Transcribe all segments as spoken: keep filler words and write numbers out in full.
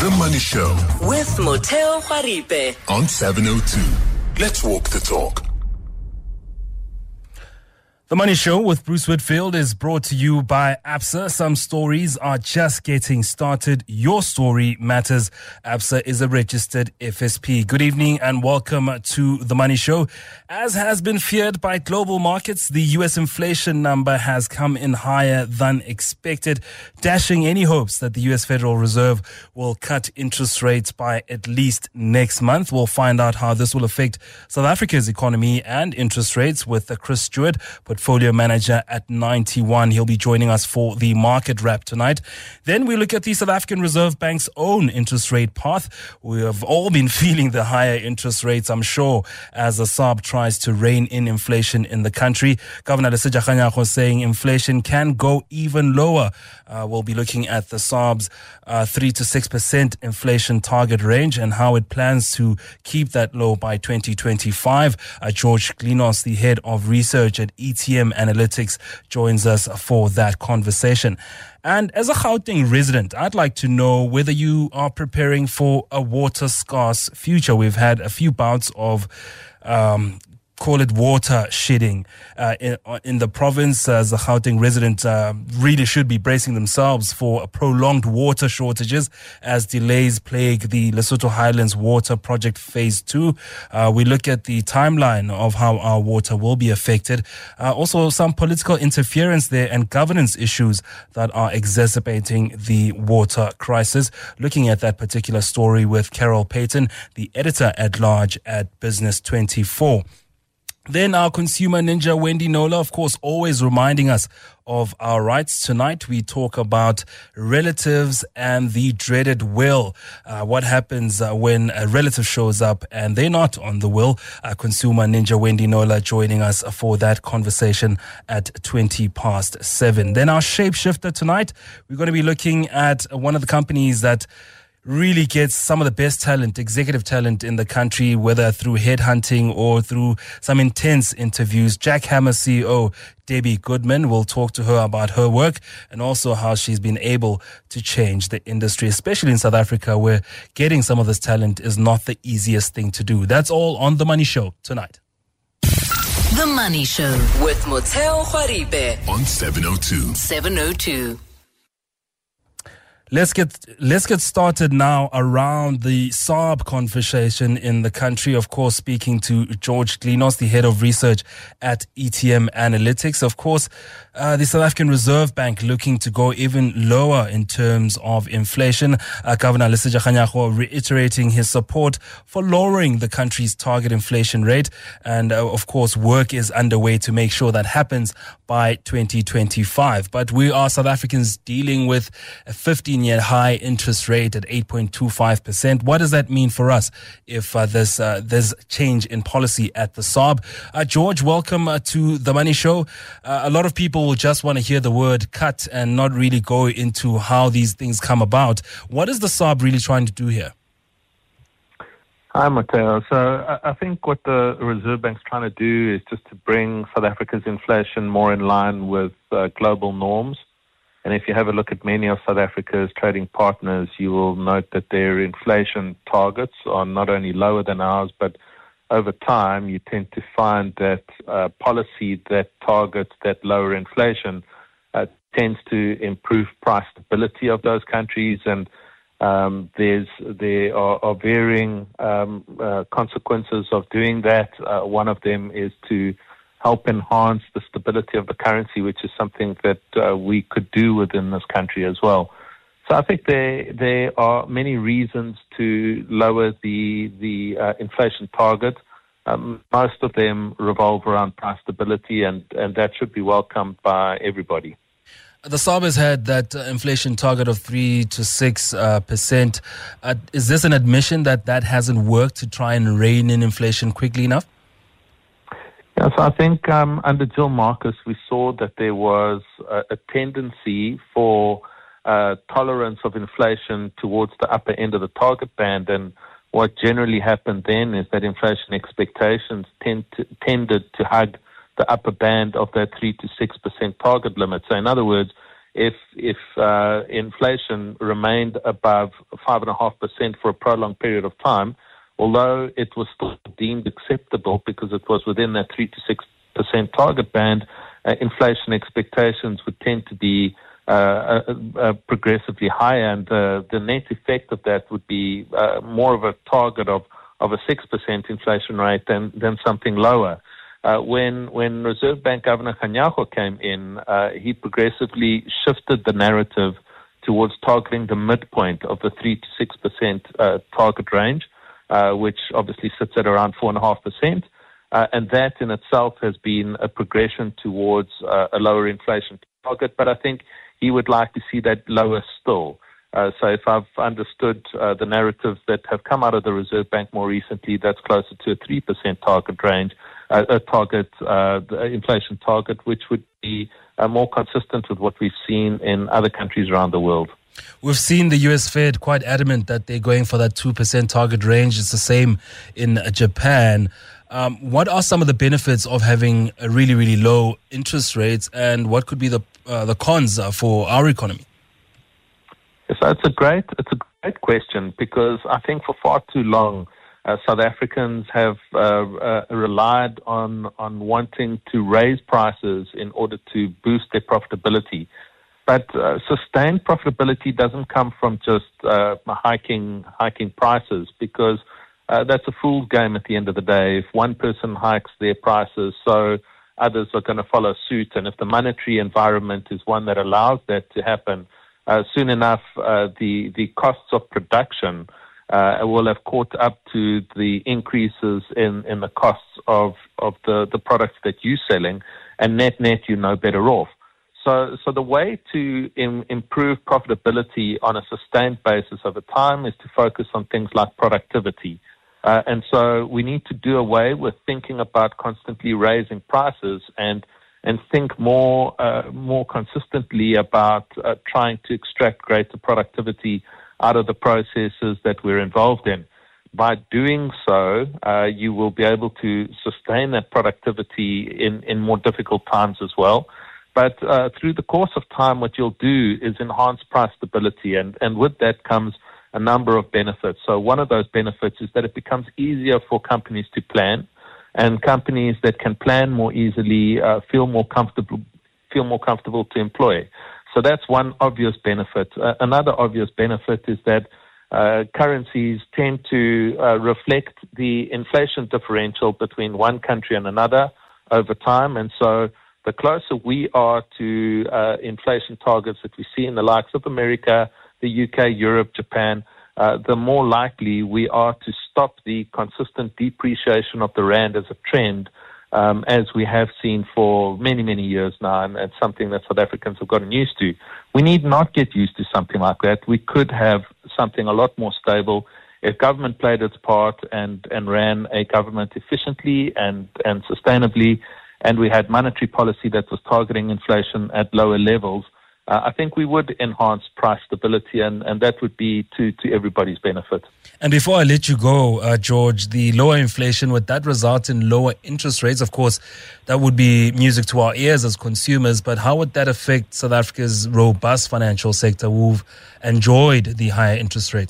The Money Show with Motheo Khwaripe on seven oh two. Let's walk the talk. The Money Show with Bruce Whitfield is brought to you by ABSA. Some stories are just getting started. Your story matters. ABSA is a registered F S P. Good evening and welcome to The Money Show. As has been feared by global markets, the U S inflation number has come in higher than expected, dashing any hopes that the U S Federal Reserve will cut interest rates by at least next month. We'll find out how this will affect South Africa's economy and interest rates with Chris Stewart, portfolio manager at Ninety One. He'll be joining us for the market wrap tonight. Then we look at the South African Reserve Bank's own interest rate path. We have all been feeling the higher interest rates, I'm sure, as the S A R B tries to rein in inflation in the country. Governor Lesetja Kganyago saying inflation can go even lower. Uh, we'll be looking at the S A R B's uh, three to six percent inflation target range and how it plans to keep that low by twenty twenty-five. Uh, George Glinos, the head of research at E T M Analytics, joins us for that conversation. And as a Gauteng resident, I'd like to know whether you are preparing for a water scarce future. We've had a few bouts of um, call it water shedding uh, in, in the province. As a Gauteng resident, uh, really should be bracing themselves for prolonged water shortages as delays plague the Lesotho Highlands Water Project Phase two. Uh, we look at the timeline of how our water will be affected. Uh, also, some political interference there and governance issues that are exacerbating the water crisis. Looking at that particular story with Carol Payton, the editor-at-large at Business twenty-four. Then our consumer ninja, Wendy Nola, of course, always reminding us of our rights. Tonight, we talk about relatives and the dreaded will. Uh, what happens uh, when a relative shows up and they're not on the will? Uh, consumer ninja, Wendy Nola, joining us for that conversation at twenty past seven. Then our shapeshifter tonight, we're going to be looking at one of the companies that really gets some of the best talent, executive talent in the country, whether through headhunting or through some intense interviews. Jack Hammer C E O Debbie Goodman will talk to her about her work and also how she's been able to change the industry, especially in South Africa, where getting some of this talent is not the easiest thing to do. That's all on The Money Show tonight. The Money Show with Motheo Khwaripe on seven oh two. seven oh two. Let's get let's get started now around the S A R B conversation in the country. Of course, speaking to George Glinos, the head of research at E T M Analytics. Of course, uh, the South African Reserve Bank looking to go even lower in terms of inflation. Uh, Governor Lesetja Kganyago reiterating his support for lowering the country's target inflation rate. And uh, of course, work is underway to make sure that happens by twenty twenty-five. But we are South Africans dealing with a fifteen-year high interest rate at eight point two five percent. What does that mean for us if uh, there's, uh, there's change in policy at the S A R B? Uh, George, welcome uh, to The Money Show. Uh, a lot of people will just want to hear the word cut and not really go into how these things come about. What is the S A R B really trying to do here? Hi, Motheo. So I think what the Reserve Bank's trying to do is just to bring South Africa's inflation more in line with uh, global norms. And if you have a look at many of South Africa's trading partners, you will note that their inflation targets are not only lower than ours, but over time you tend to find that uh, policy that targets that lower inflation uh, tends to improve price stability of those countries. And um, there's there are, are varying um, uh, consequences of doing that. Uh, one of them is to help enhance the stability of the currency, which is something that uh, we could do within this country as well. So I think there there are many reasons to lower the the uh, inflation target. Um, most of them revolve around price stability, and, and that should be welcomed by everybody. The S A R B has had that uh, inflation target of three to six uh, percent. Uh, is this an admission that that hasn't worked to try and rein in inflation quickly enough? Yes, I think um, under Jill Marcus, we saw that there was a, a tendency for uh, tolerance of inflation towards the upper end of the target band. And what generally happened then is that inflation expectations tend to, tended to hug the upper band of that three to six percent target limit. So in other words, if if uh, inflation remained above five point five percent for a prolonged period of time, although it was still deemed acceptable because it was within that three to six percent target band, uh, inflation expectations would tend to be uh, uh, uh, progressively higher, and uh, the net effect of that would be uh, more of a target of, of a six percent inflation rate than, than something lower. Uh, when when Reserve Bank Governor Kganyago came in, uh, he progressively shifted the narrative towards targeting the midpoint of the three to six percent uh, target range, uh, which obviously sits at around four point five percent. Uh, and that in itself has been a progression towards uh, a lower inflation target. But I think he would like to see that lower still. Uh, so if I've understood uh, the narratives that have come out of the Reserve Bank more recently, that's closer to a three percent target range. Uh, a target, uh, the inflation target, which would be uh, more consistent with what we've seen in other countries around the world. We've seen the U S Fed quite adamant that they're going for that two percent target range. It's the same in uh, Japan. Um, what are some of the benefits of having a really, really low interest rates, and what could be the uh, the cons uh, for our economy? So it's a great, it's a great question, because I think for far too long, Uh, South Africans have uh, uh, relied on on wanting to raise prices in order to boost their profitability. But uh, sustained profitability doesn't come from just uh, hiking hiking prices, because uh, that's a fool's game at the end of the day. If one person hikes their prices, so others are going to follow suit. And if the monetary environment is one that allows that to happen, uh, soon enough uh, the the costs of production Uh, will have caught up to the increases in, in the costs of, of the, the products that you're selling, and net net you're no better off. So so the way to im- improve profitability on a sustained basis over time is to focus on things like productivity. Uh, and so we need to do away with thinking about constantly raising prices and and think more uh, more consistently about uh, trying to extract greater productivity out of the processes that we're involved in. By doing so, uh, you will be able to sustain that productivity in, in more difficult times as well. But uh, through the course of time, what you'll do is enhance price stability, and, and with that comes a number of benefits. So one of those benefits is that it becomes easier for companies to plan, and companies that can plan more easily uh, feel more comfortable, feel more comfortable to employ. So that's one obvious benefit. Uh, another obvious benefit is that uh, currencies tend to uh, reflect the inflation differential between one country and another over time. And so the closer we are to uh, inflation targets that we see in the likes of America, the U K, Europe, Japan, uh, the more likely we are to stop the consistent depreciation of the rand as a trend, Um, as we have seen for many, many years now, and it's something that South Africans have gotten used to. We need not get used to something like that. We could have something a lot more stable if government played its part and, and ran a government efficiently and, and sustainably, and we had monetary policy that was targeting inflation at lower levels. Uh, I think we would enhance price stability, and, and that would be to, to everybody's benefit. And before I let you go, uh, George, the lower inflation, would that result in lower interest rates? Of course, that would be music to our ears as consumers, but how would that affect South Africa's robust financial sector who've enjoyed the higher interest rates?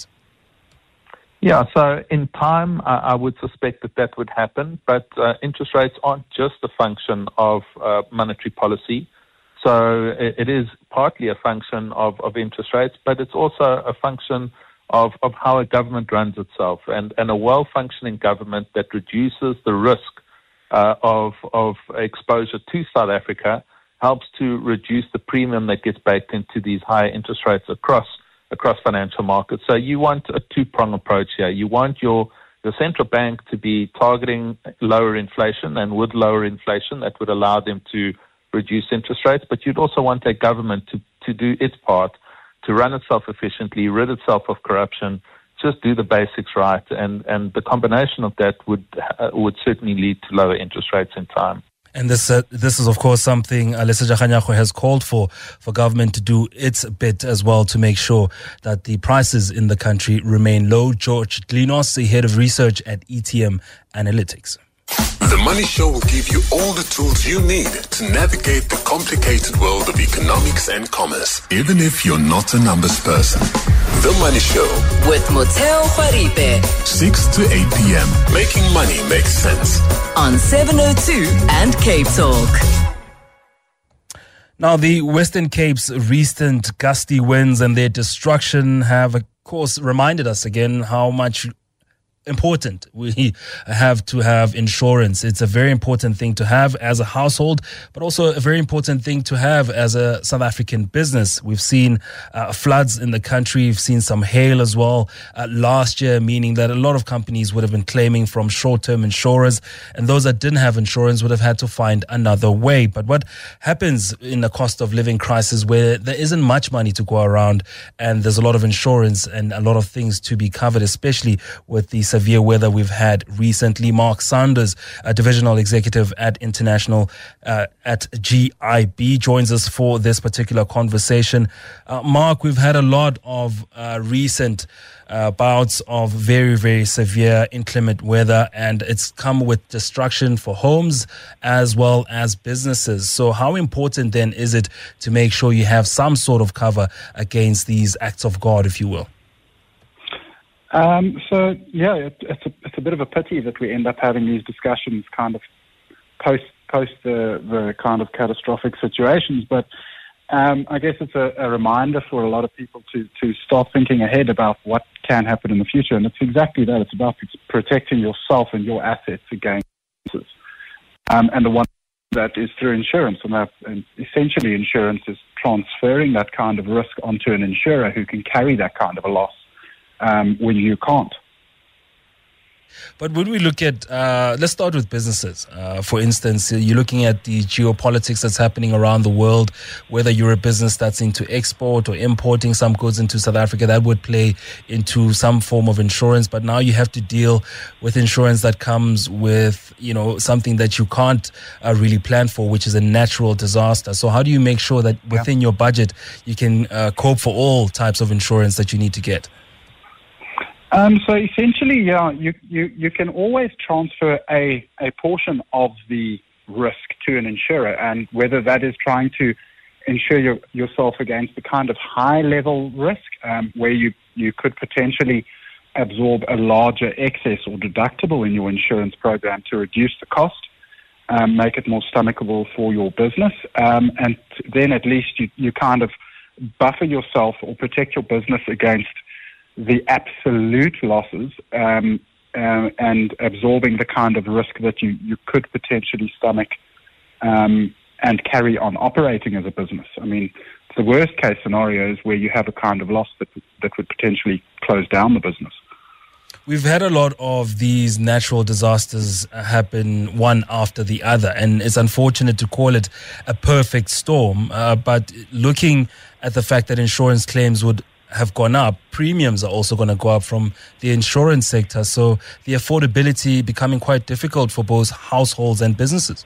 Yeah, so in time, I, I would suspect that that would happen, but uh, interest rates aren't just a function of uh, monetary policy. So it is partly a function of, of interest rates, but it's also a function of, of how a government runs itself. And, and a well-functioning government that reduces the risk uh, of, of exposure to South Africa helps to reduce the premium that gets baked into these higher interest rates across across financial markets. So you want a two-prong approach here. You want your, your central bank to be targeting lower inflation, and with lower inflation, that would allow them to reduce interest rates, but you'd also want a government to, to do its part, to run itself efficiently, rid itself of corruption, just do the basics right, and, and the combination of that would uh, would certainly lead to lower interest rates in time. And this uh, this is, of course, something uh, Lesetja Kganyago has called for, for government to do its bit as well to make sure that the prices in the country remain low. George Dlinos, the head of research at E T M Analytics. The Money Show will give you all the tools you need to navigate the complicated world of economics and commerce, even if you're not a numbers person. The Money Show with Motheo Khwaribe, six to eight p.m. Making money make sense on seven oh two and Cape Talk. Now, the Western Cape's recent gusty winds and their destruction have, of course, reminded us again how much important we have to have insurance. It's a very important thing to have as a household, but also a very important thing to have as a South African business. We've seen uh, floods in the country. We've seen some hail as well uh, last year, meaning that a lot of companies would have been claiming from short-term insurers, and those that didn't have insurance would have had to find another way. But what happens in a cost of living crisis where there isn't much money to go around and there's a lot of insurance and a lot of things to be covered, especially with the severe weather we've had recently? Mark Saunders, a divisional executive at International uh, at G I B, joins us for this particular conversation. Uh, Mark, we've had a lot of uh, recent uh, bouts of very, very severe inclement weather, and it's come with destruction for homes as well as businesses. So how important then is it to make sure you have some sort of cover against these acts of God, if you will? Um, so, yeah, it, it's, a, it's a bit of a pity that we end up having these discussions kind of post post the, the kind of catastrophic situations. But um, I guess it's a, a reminder for a lot of people to, to start thinking ahead about what can happen in the future. And it's exactly that. It's about protecting yourself and your assets against this. Um, and the one that is through insurance. And, that, and essentially insurance is transferring that kind of risk onto an insurer who can carry that kind of a loss Um, when you can't. But when we look at, uh, let's start with businesses. Uh, for instance, you're looking at the geopolitics that's happening around the world, whether you're a business that's into export or importing some goods into South Africa, that would play into some form of insurance. But now you have to deal with insurance that comes with, you know, something that you can't uh, really plan for, which is a natural disaster. So how do you make sure that within yeah. your budget, you can uh, cope for all types of insurance that you need to get? Um, so essentially, yeah, you, you, you can always transfer a, a portion of the risk to an insurer, and whether that is trying to insure your, yourself against the kind of high-level risk um, where you, you could potentially absorb a larger excess or deductible in your insurance program to reduce the cost, um, make it more stomachable for your business, um, and then at least you, you kind of buffer yourself or protect your business against the absolute losses um, uh, and absorbing the kind of risk that you, you could potentially stomach um, and carry on operating as a business. I mean, the worst case scenario is where you have a kind of loss that, that would potentially close down the business. We've had a lot of these natural disasters happen one after the other, and it's unfortunate to call it a perfect storm, uh, but looking at the fact that insurance claims would have gone up, premiums are also going to go up from the insurance sector. So the affordability becoming quite difficult for both households and businesses.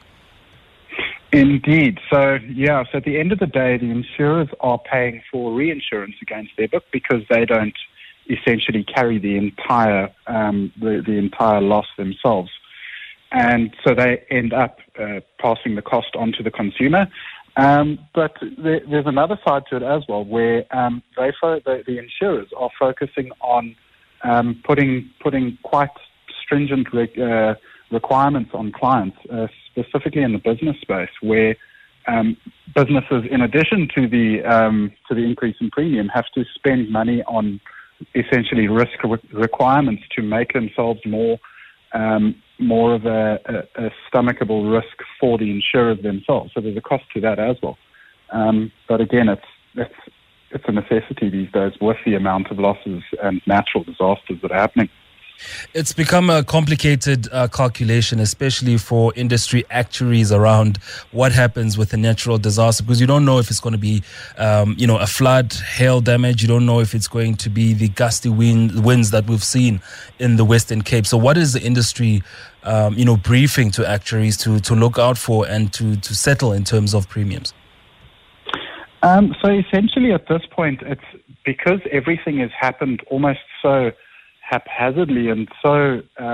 Indeed. So, yeah, so at the end of the day, the insurers are paying for reinsurance against their book because they don't essentially carry the entire um, the, the entire loss themselves. And so they end up uh, passing the cost on to the consumer. Um, but there, there's another side to it as well, where um, they fo- the, the insurers are focusing on um, putting putting quite stringent re- uh, requirements on clients, uh, specifically in the business space, where um, businesses, in addition to the um, to the increase in premium, have to spend money on essentially risk re- requirements to make themselves more um, more of a, a, a stomachable risk for the insurers themselves. So there's a cost to that as well. Um, but again, it's, it's, it's a necessity these days with the amount of losses and natural disasters that are happening. It's become a complicated uh, calculation, especially for industry actuaries around what happens with a natural disaster, because you don't know if it's going to be, um, you know, a flood, hail damage. You don't know if it's going to be the gusty wind, winds that we've seen in the Western Cape. So what is the industry, um, you know, briefing to actuaries to, to look out for and to, to settle in terms of premiums? Um, so essentially at this point, it's because everything has happened almost so haphazardly and so um,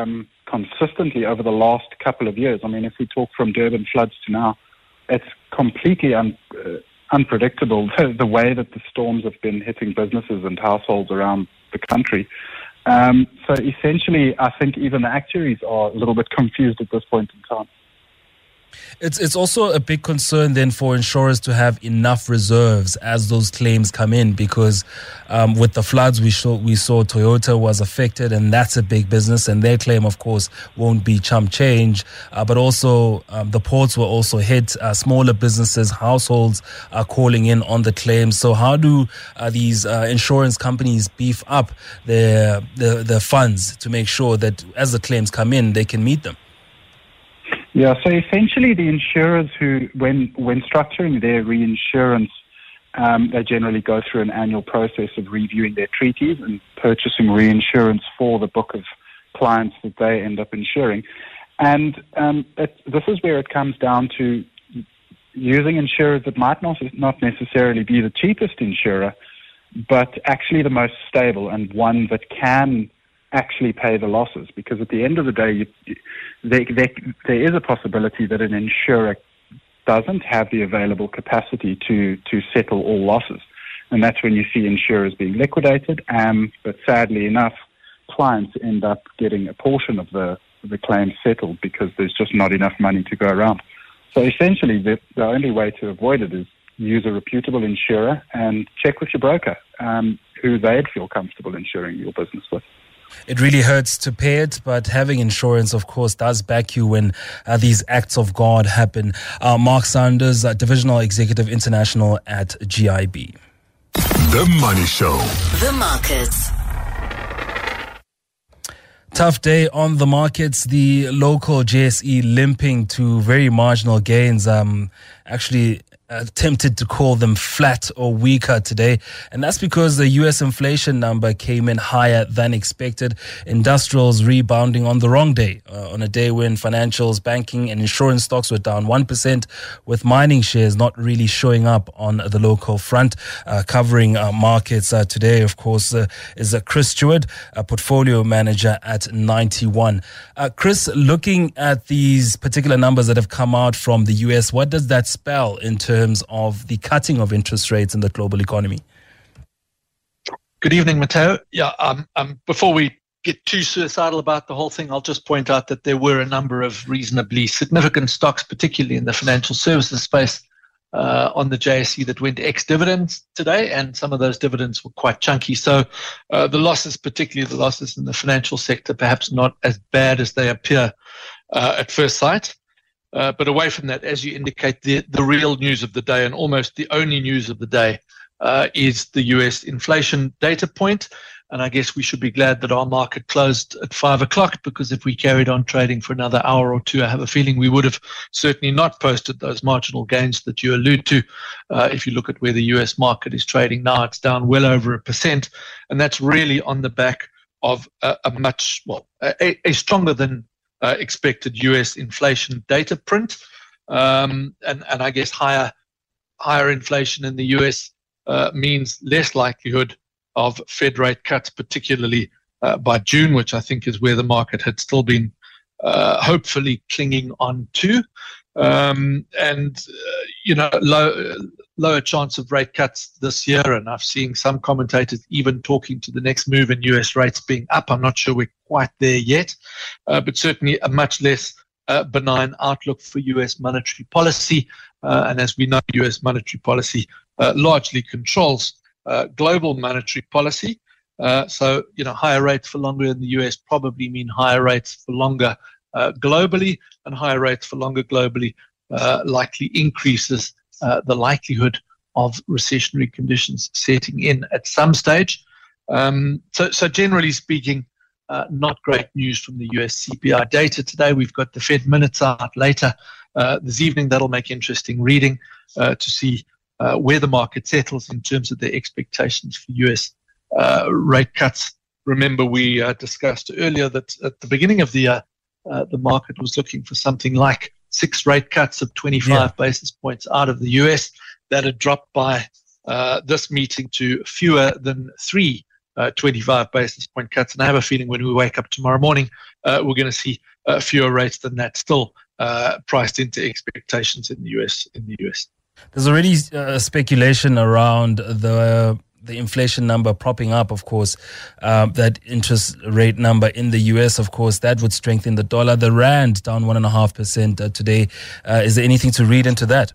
consistently over the last couple of years. I mean, if we talk from Durban floods to now, it's completely un, uh, unpredictable, the, the way that the storms have been hitting businesses and households around the country. Um, so essentially, I think even the actuaries are a little bit confused at this point in time. It's it's also a big concern then for insurers to have enough reserves as those claims come in, because um, with the floods we saw we saw Toyota was affected, and that's a big business, and their claim of course won't be chump change. Uh, but also um, the ports were also hit. Uh, smaller businesses, households are calling in on the claims. So how do uh, these uh, insurance companies beef up their, their their funds to make sure that as the claims come in they can meet them? Yeah, so essentially the insurers who, when when structuring their reinsurance, um, they generally go through an annual process of reviewing their treaties and purchasing reinsurance for the book of clients that they end up insuring. And um, it, this is where it comes down to using insurers that might not, not necessarily be the cheapest insurer, but actually the most stable and one that can actually pay the losses, because at the end of the day, you, there, there, there is a possibility that an insurer doesn't have the available capacity to, to settle all losses. And that's when you see insurers being liquidated. Um, but sadly enough, clients end up getting a portion of the, the claim settled because there's just not enough money to go around. So essentially, the, the only way to avoid it is use a reputable insurer and check with your broker um, who they'd feel comfortable insuring your business with. It really hurts to pay it, but having insurance, of course, does back you when uh, these acts of God happen. Uh, Mark Sanders, uh, Divisional Executive International at G I B. The Money Show. The markets. Tough day on the markets. The local J S E limping to very marginal gains. Um, actually attempted to call them flat or weaker today, and that's because the U S inflation number came in higher than expected. Industrials rebounding on the wrong day, uh, on a day when financials, banking and insurance stocks were down one percent, with mining shares not really showing up on the local front. Uh, covering uh, markets uh, today, of course, uh, is uh, Chris Stewart, a portfolio manager at ninety one. Uh, Chris, looking at these particular numbers that have come out from the U S, what does that spell in terms terms of the cutting of interest rates in the global economy? Good evening, Matteo. Yeah, um, um, before we get too suicidal about the whole thing, I'll just point out that there were a number of reasonably significant stocks, particularly in the financial services space, uh, on the J S E that went ex-dividends today, and some of those dividends were quite chunky. So uh, the losses, particularly the losses in the financial sector, perhaps not as bad as they appear uh, at first sight. Uh, but away from that, as you indicate, the, the real news of the day, and almost the only news of the day, uh, is the U S inflation data point. And I guess we should be glad that our market closed at five o'clock, because if we carried on trading for another hour or two, I have a feeling we would have certainly not posted those marginal gains that you allude to. Uh, if you look at where the U S market is trading now, it's down well over a percent. And that's really on the back of a, a much, well, a, a stronger than Uh, expected U S inflation data print, um, and, and I guess higher higher inflation in the U S uh, means less likelihood of Fed rate cuts, particularly uh, by June, which I think is where the market had still been uh, hopefully clinging on to. Um, and, uh, you know, low, lower chance of rate cuts this year. And I've seen some commentators even talking to the next move in U S rates being up. I'm not sure we're quite there yet, uh, but certainly a much less uh, benign outlook for U S monetary policy. Uh, and as we know, U S monetary policy uh, largely controls uh, global monetary policy. Uh, so, you know, higher rates for longer in the U S probably mean higher rates for longer uh, globally, and higher rates for longer globally uh, likely increases uh, the likelihood of recessionary conditions setting in at some stage. Um, so, so generally speaking, uh, not great news from the U S C P I data today. We've got the Fed minutes out later uh, this evening. That'll make interesting reading uh, to see uh, where the market settles in terms of their expectations for U S uh, rate cuts. Remember, we uh, discussed earlier that at the beginning of the year, uh, the market was looking for something like six rate cuts of twenty-five yeah. basis points out of the U S. That had dropped by uh, this meeting to fewer than three uh, twenty-five basis point cuts. And I have a feeling when we wake up tomorrow morning, uh, we're going to see uh, fewer rates than that still uh, priced into expectations in the U S. In the U S, there's already uh, speculation around the the inflation number propping up, of course, um, that interest rate number in the U S, of course, that would strengthen the dollar. The rand down one and a half percent today. Uh, is there anything to read into that?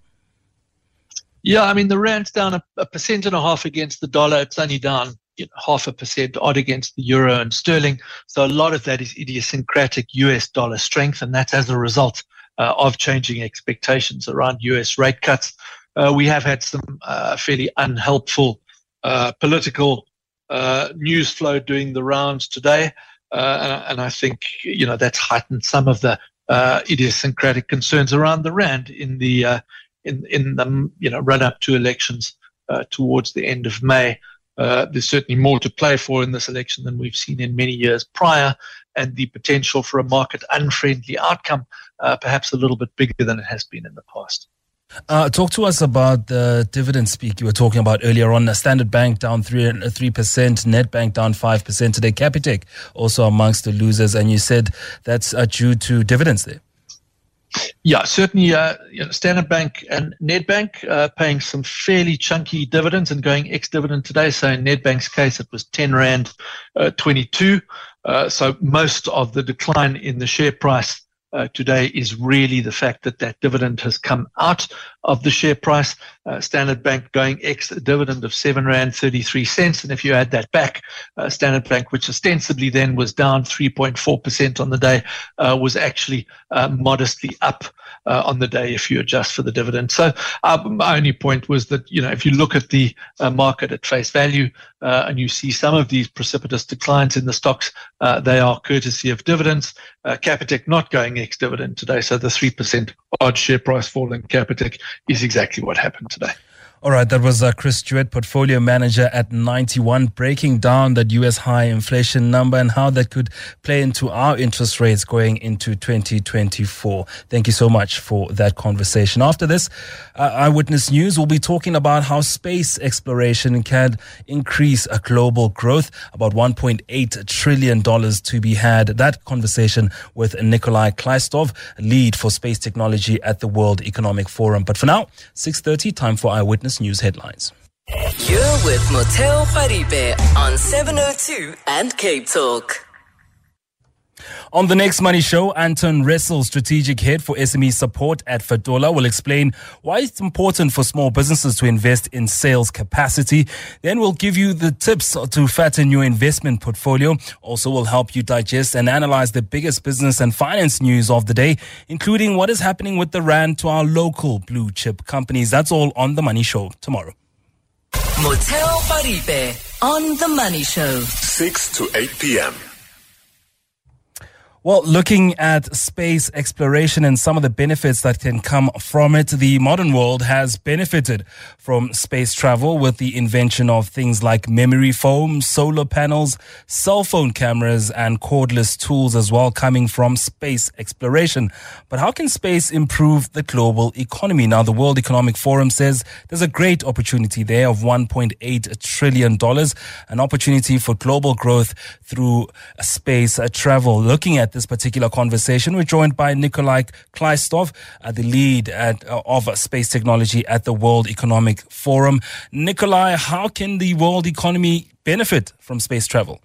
Yeah, I mean, the rand's down a, a percent and a half against the dollar. It's only down you know, half a percent odd against the euro and sterling. So a lot of that is idiosyncratic U S dollar strength, and that's as a result uh, of changing expectations around U S rate cuts. Uh, we have had some uh, fairly unhelpful Uh, political uh, news flow doing the rounds today, uh, and, and I think you know that's heightened some of the uh, idiosyncratic concerns around the rand in the uh, in in the you know run up to elections uh, towards the end of May. Uh, there's certainly more to play for in this election than we've seen in many years prior, and the potential for a market unfriendly outcome, uh, perhaps a little bit bigger than it has been in the past. Uh, talk to us about the dividend speak you were talking about earlier on. Standard Bank down three three percent, Nedbank down five percent today. Capitec also amongst the losers, and you said that's uh, due to dividends there. Yeah, certainly. Uh, you know, Standard Bank and Nedbank uh, paying some fairly chunky dividends and going ex-dividend today. So in Nedbank's case, it was ten rand twenty-two. Uh, so most of the decline in the share price Uh, today is really the fact that that dividend has come out of the share price. Uh, Standard Bank going ex-dividend of seven rand thirty-three cents. And if you add that back, uh, Standard Bank, which ostensibly then was down three point four percent on the day, uh, was actually uh, modestly up uh, on the day if you adjust for the dividend. So uh, my only point was that, you know, if you look at the uh, market at face value uh, and you see some of these precipitous declines in the stocks, uh, they are courtesy of dividends. Uh, Capitec not going ex-dividend today, so the three percent odd share price fall in Capitec is exactly what happened today. All right, that was uh, Chris Stewart, portfolio manager at ninety one, breaking down that U S high inflation number and how that could play into our interest rates going into twenty twenty-four. Thank you so much for that conversation. After this, uh, Eyewitness News will be talking about how space exploration can increase uh, global growth, about one point eight trillion dollars to be had. That conversation with Nikolai Kleistov, lead for space technology at the World Economic Forum. But for now, six thirty, time for Eyewitness News headlines. You're with Motheo Kharipe on seven oh two and Cape Talk. On the next Money Show, Anton Ressel, strategic head for S M E support at Fetola, will explain why it's important for small businesses to invest in sales capacity. Then we'll give you the tips to fatten your investment portfolio. Also, we'll help you digest and analyze the biggest business and finance news of the day, including what is happening with the rand to our local blue chip companies. That's all on the Money Show tomorrow. Motheo Kharipe on the Money Show. six to eight p.m. Well, looking at space exploration and some of the benefits that can come from it, the modern world has benefited from space travel with the invention of things like memory foam, solar panels, cell phone cameras, and cordless tools as well coming from space exploration. But how can space improve the global economy? Now, the World Economic Forum says there's a great opportunity there of one point eight trillion dollars, an opportunity for global growth through space travel. Looking at this particular conversation, we're joined by Nikolai Kleistov, uh, the lead at, uh, of space technology at the World Economic Forum. Nikolai, how can the world economy benefit from space travel?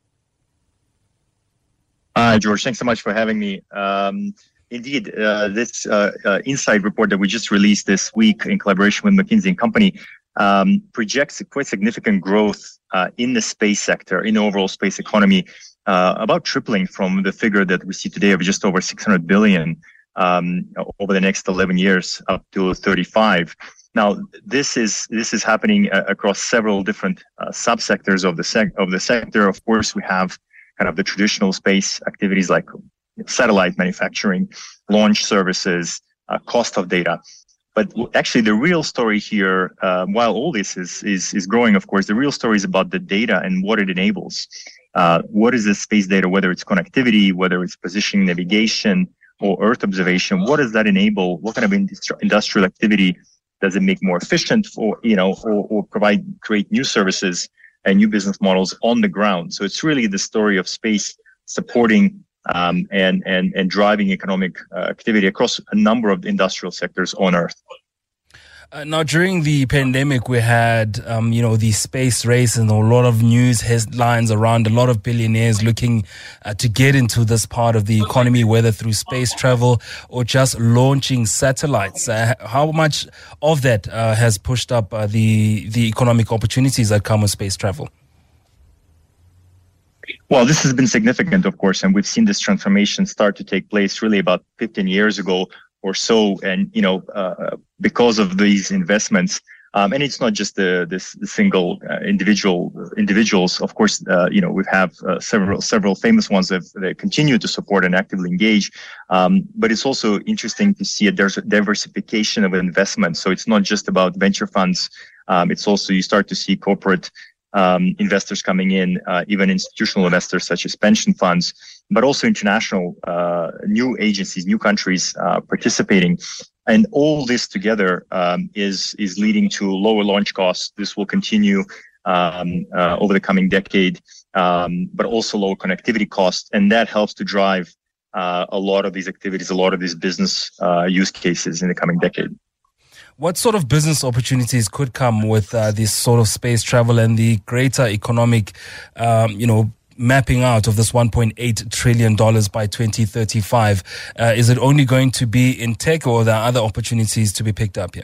Hi, George. Thanks so much for having me. Um, indeed, uh, this uh, uh, Insight report that we just released this week in collaboration with McKinsey and Company um, projects quite significant growth uh, in the space sector, in the overall space economy. Uh, about tripling from the figure that we see today of just over six hundred billion um, over the next eleven years up to thirty-five. Now, this is this is happening uh, across several different uh, subsectors of the sec- of the sector. Of course, we have kind of the traditional space activities like satellite manufacturing, launch services, uh, cost of data. But actually, the real story here, uh, while all this is, is is growing, of course, the real story is about the data and what it enables. Uh, what is the space data, whether it's connectivity, whether it's positioning, navigation, or Earth observation? What does that enable? What kind of industri- industrial activity does it make more efficient, for, you know, or, or provide create new services? and new business models on the ground. So it's really the story of space supporting um, and, and, and driving economic uh, activity across a number of industrial sectors on Earth. Uh, now, during the pandemic, we had, um, you know, the space race and a lot of news headlines around a lot of billionaires looking uh, to get into this part of the economy, whether through space travel or just launching satellites. Uh, how much of that uh, has pushed up uh, the the economic opportunities that come with space travel? Well, this has been significant, of course, and we've seen this transformation start to take place really about fifteen years ago or so. And, you know, uh, because of these investments, um, and it's not just the, this, the single uh, individual individuals. Of course, uh, you know, we have uh, several several famous ones that, that continue to support and actively engage. Um, but it's also interesting to see that there's a diversification of investment. So it's not just about venture funds. Um, it's also, you start to see corporate Um, investors coming in, uh, even institutional investors such as pension funds, but also international uh, new agencies, new countries uh, participating. And all this together um, is is leading to lower launch costs. This will continue um, uh, over the coming decade, um, but also lower connectivity costs. And that helps to drive uh, a lot of these activities, a lot of these business uh, use cases in the coming decade. What sort of business opportunities could come with uh, this sort of space travel and the greater economic, um, you know, mapping out of this one point eight trillion dollars by twenty thirty-five? Uh, is it only going to be in tech, or are there other opportunities to be picked up here?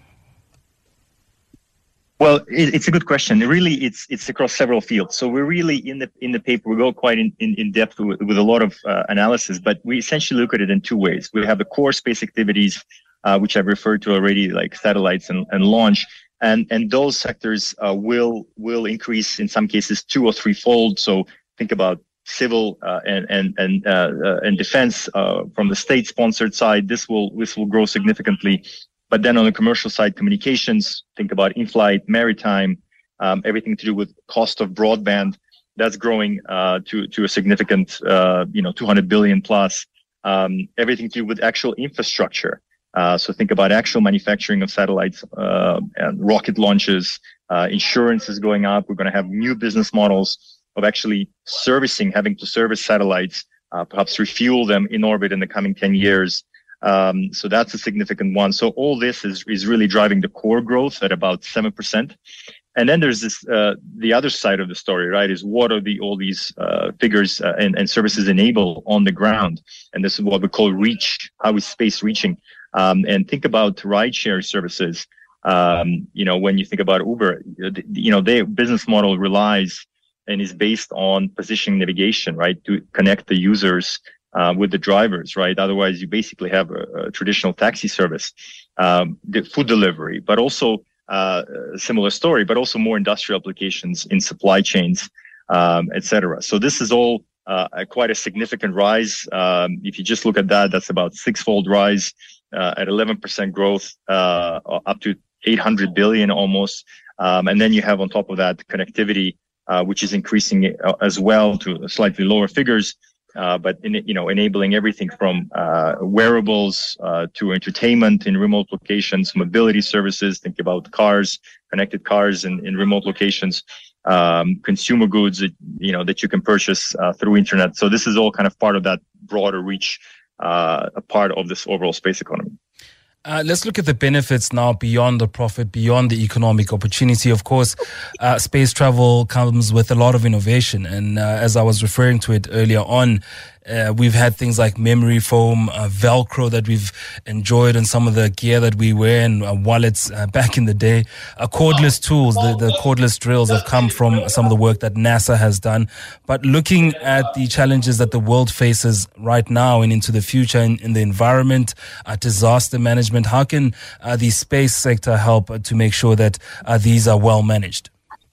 Well, it, it's a good question. Really, it's it's across several fields. So we're really in the in the paper. We go quite in, in, in depth with, with a lot of uh, analysis, but we essentially look at it in two ways. We have the core space activities, Uh, which I've referred to already, like satellites and, and launch, and and those sectors uh, will will increase in some cases two or threefold. So think about civil uh, and and and uh, uh, and defense uh, from the state-sponsored side. This will this will grow significantly. But then on the commercial side, communications. Think about in-flight, maritime, um, everything to do with cost of broadband. That's growing uh, to to a significant, uh, you know, two hundred billion plus. Um, everything to do with actual infrastructure. Uh, so think about actual manufacturing of satellites uh, and rocket launches. Uh, insurance is going up. We're going to have new business models of actually servicing, having to service satellites, uh, perhaps refuel them in orbit in the coming ten years. Um, so that's a significant one. So all this is, is really driving the core growth at about seven percent. And then there's this, uh, the other side of the story, right, is what are the, all these, uh, figures uh, and, and services enable on the ground. And this is what we call reach. How is space reaching? Um, and think about rideshare services. Um, you know, when you think about Uber, you know, their business model relies and is based on positioning navigation, right, to connect the users uh, with the drivers, right? Otherwise, you basically have a, a traditional taxi service, um, the food delivery, but also uh, a similar story, but also more industrial applications in supply chains, um, et cetera. So this is all uh, quite a significant rise. Um, if you just look at that, that's about six-fold rise. Uh, at eleven percent growth, uh, up to eight hundred billion almost. Um, and then you have on top of that connectivity, uh, which is increasing as well to slightly lower figures. Uh, but in, you know, enabling everything from, uh, wearables, uh, to entertainment in remote locations, mobility services. Think about cars, connected cars in, in remote locations, um, consumer goods, that, you know, that you can purchase, uh, through internet. So this is all kind of part of that broader reach, uh, a part of this overall space economy. Uh, let's look at the benefits now beyond the profit, beyond the economic opportunity. Of course, uh, space travel comes with a lot of innovation. And uh, as I was referring to it earlier on, uh, we've had things like memory foam, uh, Velcro that we've enjoyed on some of the gear that we wear, and uh, wallets uh, back in the day. Uh, cordless tools, the, the cordless drills have come from some of the work that NASA has done. But looking at the challenges that the world faces right now and into the future in, in the environment, uh, disaster management, how can uh, the space sector help uh, to make sure that uh, these are well managed?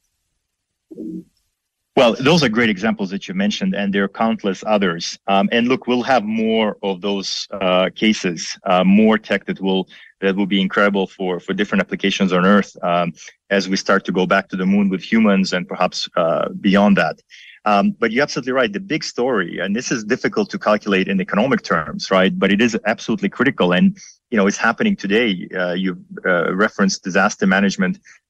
Well, those are great examples that you mentioned, and there are countless others. Um, and look, we'll have more of those uh, cases, uh, more tech that will that will be incredible for for different applications on Earth um, as we start to go back to the moon with humans and perhaps uh, beyond that. Um, but you're absolutely right. The big story, and this is difficult to calculate in economic terms, right? But it is absolutely critical, and you know it's happening today. Uh, you uh, referenced disaster management.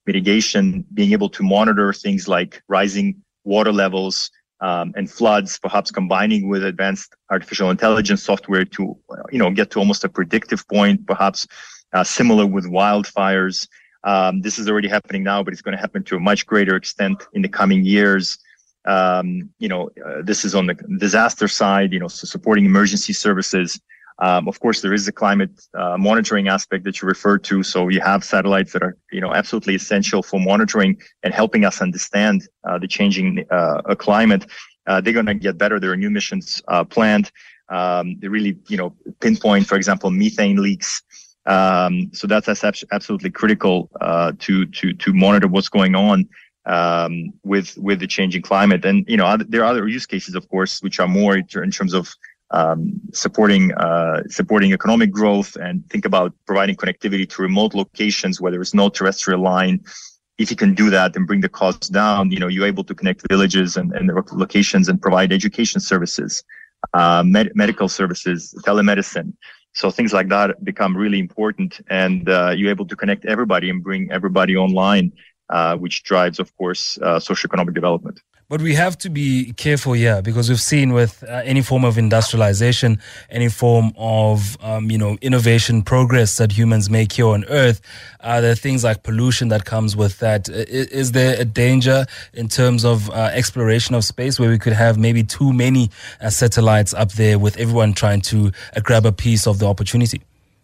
mitigation, being able to monitor things like rising water levels um, and floods, perhaps combining with advanced artificial intelligence software to, you know, get to almost a predictive point, perhaps uh, similar with wildfires. Um, this is already happening now, but it's going to happen to a much greater extent in the coming years. Um, you know, uh, this is on the disaster side, you know, so supporting emergency services. Um, of course, there is the climate uh, monitoring aspect that you referred to. So you have satellites that are, you know, absolutely essential for monitoring and helping us understand uh, the changing uh, climate. Uh, they're going to get better. There are new missions uh, planned. Um, they really, you know, pinpoint, for example, methane leaks. Um, so that's, that's absolutely critical uh, to to to monitor what's going on um, with with the changing climate. And you know, other, there are other use cases, of course, which are more in terms of um, supporting uh, supporting economic growth, and think about providing connectivity to remote locations where there is no terrestrial line. If you can do that and bring the costs down, you know, you're able to connect villages and, and the locations and provide education services, uh, med- medical services, telemedicine. So things like that become really important, and uh, you're able to connect everybody and bring everybody online, uh, which drives, of course, uh, socioeconomic development. But we have to be careful here, because we've seen with uh, any form of industrialization, any form of, um, you know, innovation, progress that humans make here on Earth, uh, there are things like pollution that comes with that. Is, is there a danger in terms of uh, exploration of space where we could have maybe too many uh, satellites up there with everyone trying to uh, grab a piece of the opportunity?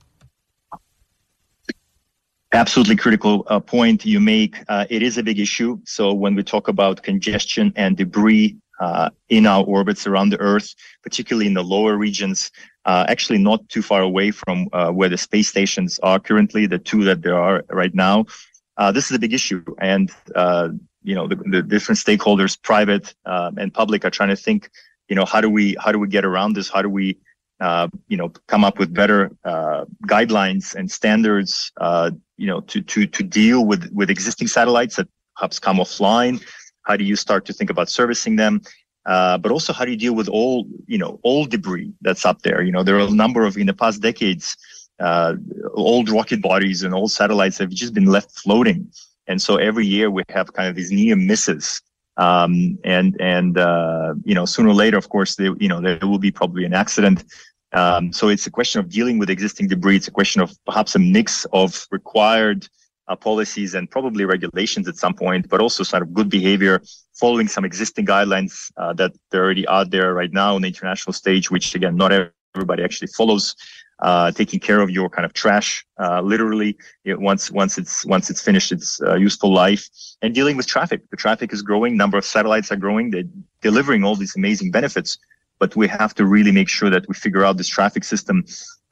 Absolutely critical uh, point you make. Uh, it is a big issue. So when we talk about congestion and debris uh, in our orbits around the Earth, particularly in the lower regions, uh, actually not too far away from uh, where the space stations are currently, the two that there are right now, uh, this is a big issue. And, uh, you know, the, the different stakeholders, private uh, and public, are trying to think, you know, how do we, how do we get around this? How do we Uh, you know, come up with better uh, guidelines and standards, uh, you know, to to to deal with with existing satellites that perhaps come offline? How do you start to think about servicing them? Uh, but also, how do you deal with all, you know, old debris that's up there? You know, there are a number of, in the past decades, uh, old rocket bodies and old satellites have just been left floating, and so every year we have kind of these near misses. Um, and and uh, you know, sooner or later, of course, they, you know, there will be probably an accident. Um, so it's a question of dealing with existing debris. It's a question of perhaps a mix of required uh, policies and probably regulations at some point, but also sort of good behavior, following some existing guidelines uh, that they're already out there right now on the international stage, which again, not everybody actually follows. Uh, taking care of your kind of trash, uh, literally, you know, once once it's once it's finished its uh, useful life, and dealing with traffic. The traffic is growing, number of satellites are growing, they're delivering all these amazing benefits, but we have to really make sure that we figure out this traffic system,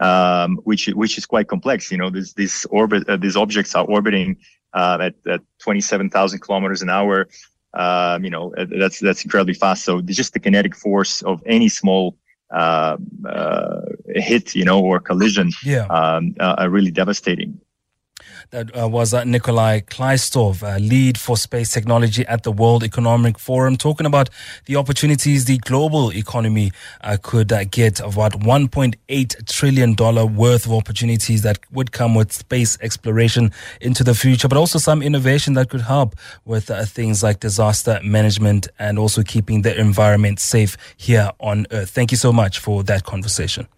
um, which which is quite complex. You know, this this orbit, uh, these objects are orbiting uh, at at twenty-seven thousand kilometers an hour. Um, you know, that's that's incredibly fast. So just the kinetic force of any small Uh, uh, hit, you know, or collision, yeah. um, uh, are really devastating. That uh, was uh, Nikolai Kleistov, uh, lead for space technology at the World Economic Forum, talking about the opportunities the global economy uh, could uh, get, about one point eight trillion dollars worth of opportunities that would come with space exploration into the future, but also some innovation that could help with uh, things like disaster management and also keeping the environment safe here on Earth. Thank you so much for that conversation.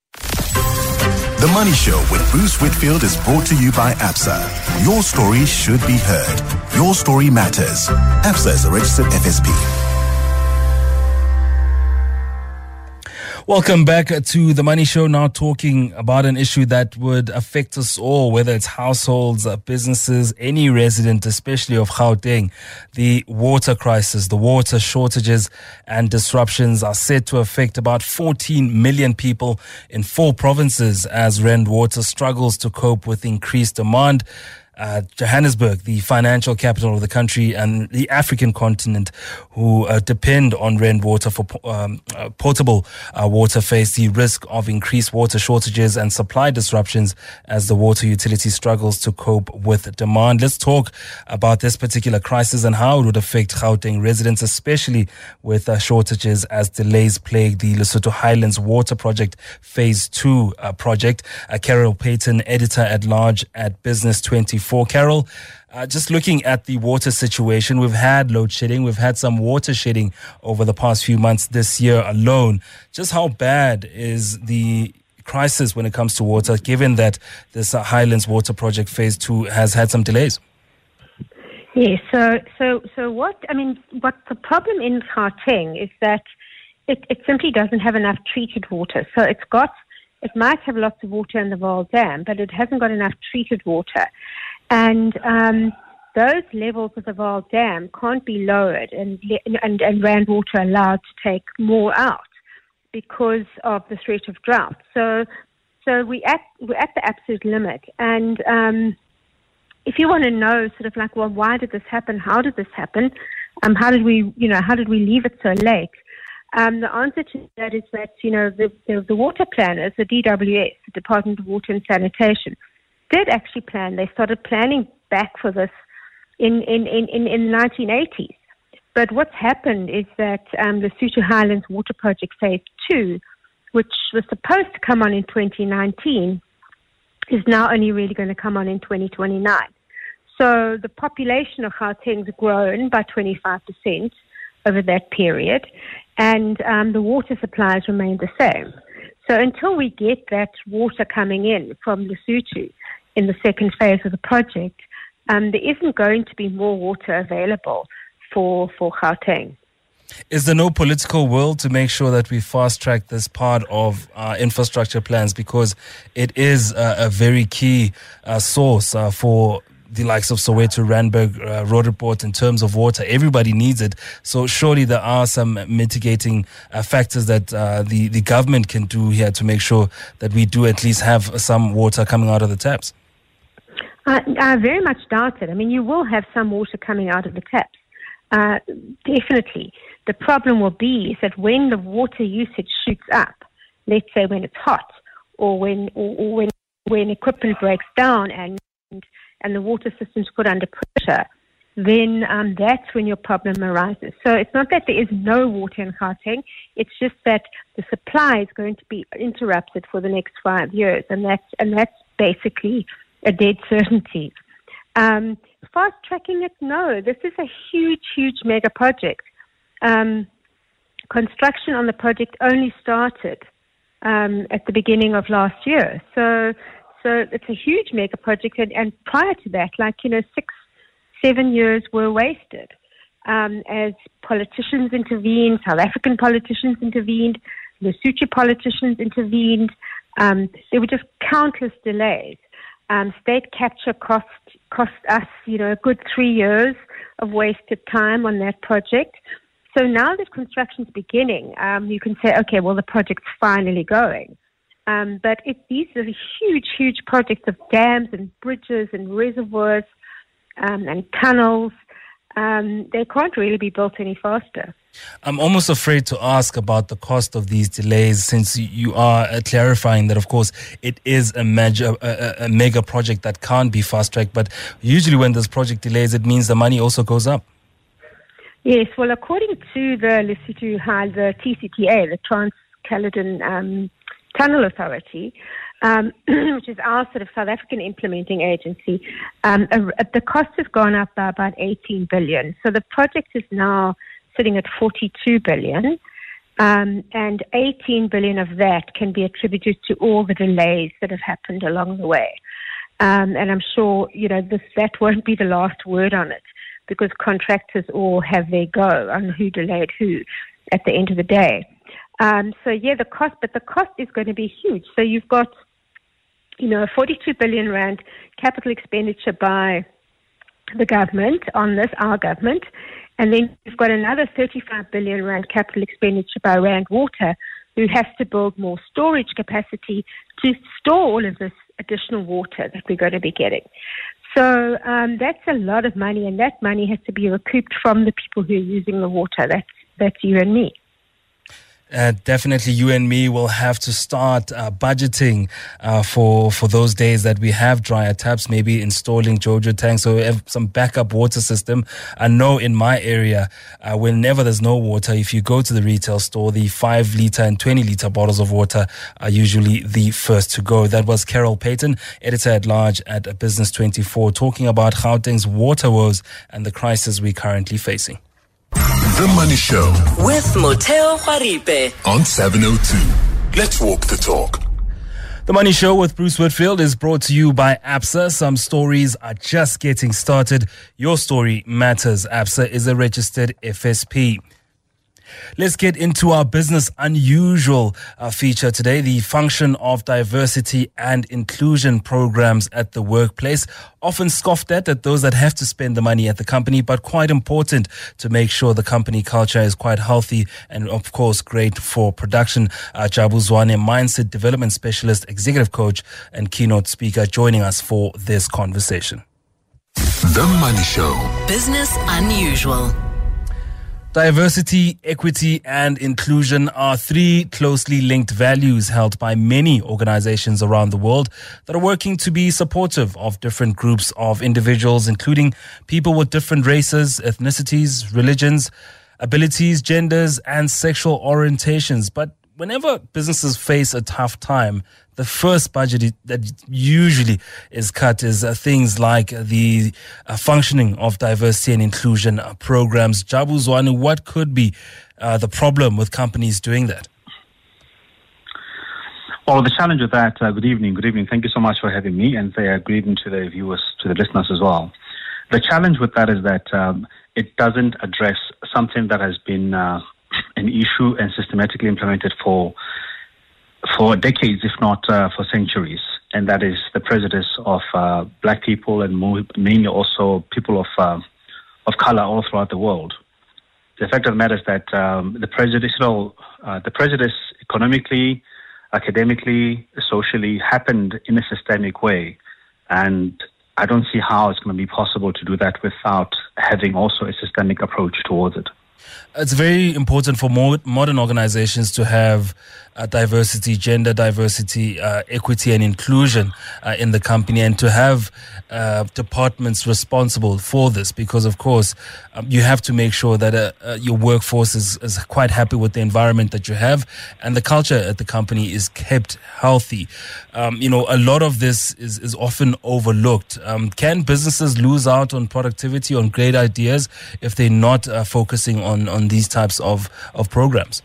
The Money Show with Bruce Whitfield is brought to you by ABSA. Your story should be heard. Your story matters. ABSA is a registered F S P. Welcome back to the Money Show, now talking about an issue that would affect us all, whether it's households, businesses, any resident, especially of Gauteng. The water crisis, the water shortages and disruptions are said to affect about fourteen million people in four provinces as Rand Water struggles to cope with increased demand. Uh, Johannesburg, the financial capital of the country and the African continent, who uh, depend on Rand Water for um, uh, potable uh, water, face the risk of increased water shortages and supply disruptions as the water utility struggles to cope with demand. Let's talk about this particular crisis and how it would affect Gauteng residents, especially with uh, shortages as delays plague the Lesotho Highlands Water Project Phase two uh, project. Uh, Carol Payton, editor at large at Business twenty-four. twenty-four. Carol, uh, just looking at the water situation, we've had load shedding, we've had some water shedding over the past few months this year alone. Just how bad is the crisis when it comes to water, given that this uh, Highlands Water Project Phase Two has had some delays? Yes. So, so, so what? I mean, what the problem in Gauteng is that it, it simply doesn't have enough treated water. So it's got, it might have lots of water in the Vaal Dam, but it hasn't got enough treated water, and um, those levels of the Vaal Dam can't be lowered, and and and Rand Water allowed to take more out because of the threat of drought. So, so we at we're at the absolute limit. And um, if you want to know, sort of like, well, why did this happen? How did this happen? Um, how did we, you know, how did we leave it so late? Um, the answer to that is that, you know, the, the the water planners, the D W S, the Department of Water and Sanitation, did actually plan. They started planning back for this in in in in, in the nineteen eighties. But what's happened is that um, the Lesotho Highlands Water Project Phase Two, which was supposed to come on in twenty nineteen, is now only really going to come on in twenty twenty-nine. So the population of Gauteng's grown by twenty-five percent over that period, and um, the water supplies remain the same. So until we get that water coming in from Lesotho in the second phase of the project, um, there isn't going to be more water available for for Gauteng. Is there no political will to make sure that we fast-track this part of uh, infrastructure plans, because it is uh, a very key uh, source uh, for the likes of Soweto, Randburg, uh, Roodepoort in terms of water? Everybody needs it. So surely there are some mitigating uh, factors that uh, the, the government can do here to make sure that we do at least have some water coming out of the taps. I, I very much doubt it. I mean, you will have some water coming out of the taps. Uh, definitely. The problem will be is that when the water usage shoots up, let's say when it's hot, or when or, or when when equipment breaks down and and the water system's put under pressure, then um, that's when your problem arises. So it's not that there is no water in Gauteng, it's just that the supply is going to be interrupted for the next five years, and that's and that's basically a dead certainty. Um, fast tracking it, no. This is a huge, huge mega project. Um, construction on the project only started um, at the beginning of last year. So, so it's a huge mega project, and, and prior to that, like, you know, six, seven years were wasted um, as politicians intervened, South African politicians intervened, Lesotho politicians intervened. Um, there were just countless delays. Um, state capture cost cost us, you know, a good three years of wasted time on that project. So now that construction's beginning, um, you can say, okay, well, the project's finally going. Um, but it, these are huge, huge projects of dams and bridges and reservoirs um, and tunnels. Um, they can't really be built any faster. I'm almost afraid to ask about the cost of these delays, since you are uh, clarifying that, of course, it is a, major, a, a mega project that can't be fast-tracked. But usually when this project delays, it means the money also goes up. Yes, well, according to the Lesotho High, the T C T A, the Trans-Caledon um, Tunnel Authority, um, which is our sort of South African implementing agency, um, uh, the cost has gone up by about eighteen billion. So the project is now sitting at forty-two billion, um, and eighteen billion of that can be attributed to all the delays that have happened along the way. Um, and I'm sure, you know, this, that won't be the last word on it, because contractors all have their go on who delayed who at the end of the day. Um, so, yeah, the cost, but the cost is going to be huge. So you've got, you know, forty-two billion rand capital expenditure by the government on this, our government, and then you've got another thirty-five billion rand capital expenditure by Rand Water, who has to build more storage capacity to store all of this additional water that we're going to be getting. So um, that's a lot of money, and that money has to be recouped from the people who are using the water. That's, that's you and me. Uh, definitely, you and me will have to start uh, budgeting uh, for for those days that we have drier taps, maybe installing JoJo tanks or have some backup water system. I know in my area, uh, whenever there's no water, if you go to the retail store, the five litre and twenty litre bottles of water are usually the first to go. That was Carol Payton, editor-at-large at Business twenty-four, talking about Gauteng's water woes and the crisis we're currently facing. The Money Show with Motheo Khwaripe on seven oh two. Let's walk the talk. The Money Show with Bruce Whitfield is brought to you by ABSA. Some stories are just getting started. Your story matters. ABSA is a registered F S P. Let's get into our business unusual uh, feature today, the function of diversity and inclusion programs at the workplace. Often scoffed at at those that have to spend the money at the company, but quite important to make sure the company culture is quite healthy and, of course, great for production. Uh, Jabu Zwane, Mindset Development Specialist, Executive Coach and Keynote Speaker, joining us for this conversation. The Money Show. Business Unusual. Diversity, equity, and inclusion are three closely linked values held by many organizations around the world that are working to be supportive of different groups of individuals, including people with different races, ethnicities, religions, abilities, genders, and sexual orientations. But whenever businesses face a tough time, the first budget that usually is cut is uh, things like the uh, functioning of diversity and inclusion uh, programs. Jabu Zwane, what could be uh, the problem with companies doing that? Well, the challenge with that, uh, good evening, good evening. Thank you so much for having me, and uh, good evening to the viewers, to the listeners as well. The challenge with that is that um, it doesn't address something that has been uh, an issue and systematically implemented for for decades, if not uh, for centuries, and that is the prejudice of uh, black people and more, mainly also people of uh, of color all throughout the world. The fact of the matter is that um, the prejudice, you know, uh, the prejudice economically, academically, socially happened in a systemic way, and I don't see how it's going to be possible to do that without having also a systemic approach towards it. It's very important for more modern organizations to have uh, diversity, gender diversity, uh, equity and inclusion uh, in the company, and to have uh, departments responsible for this, because of course um, you have to make sure that uh, uh, your workforce is, is quite happy with the environment that you have and the culture at the company is kept healthy. Um, you know, a lot of this is, is often overlooked. Um, can businesses lose out on productivity, on great ideas, if they're not uh, focusing on, on these types of, of programs?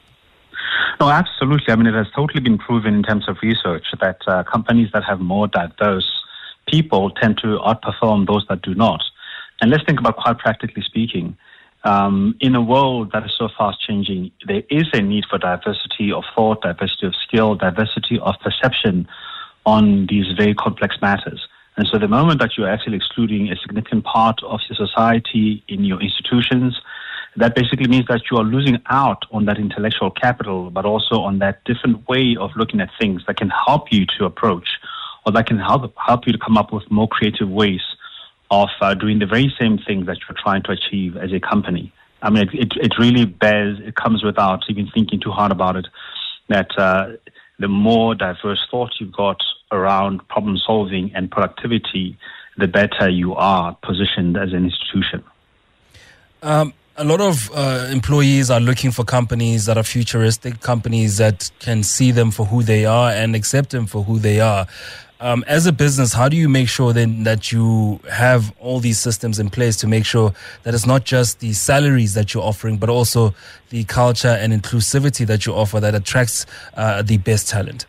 No, absolutely. I mean, it has totally been proven in terms of research that uh, companies that have more diverse people tend to outperform those that do not. And let's think about, quite practically speaking, um, in a world that is so fast changing, there is a need for diversity of thought, diversity of skill, diversity of perception on these very complex matters. And so the moment that you're actually excluding a significant part of your society in your institutions, that basically means that you are losing out on that intellectual capital, but also on that different way of looking at things that can help you to approach, or that can help help you to come up with more creative ways of uh, doing the very same thing that you're trying to achieve as a company. I mean, it, it, it really bears, it comes without even thinking too hard about it, that uh, the more diverse thought you've got around problem solving and productivity, the better you are positioned as an institution. Um, A lot of uh, employees are looking for companies that are futuristic, companies that can see them for who they are and accept them for who they are. Um, as a business, how do you make sure then that you have all these systems in place to make sure that it's not just the salaries that you're offering, but also the culture and inclusivity that you offer that attracts uh, the best talent?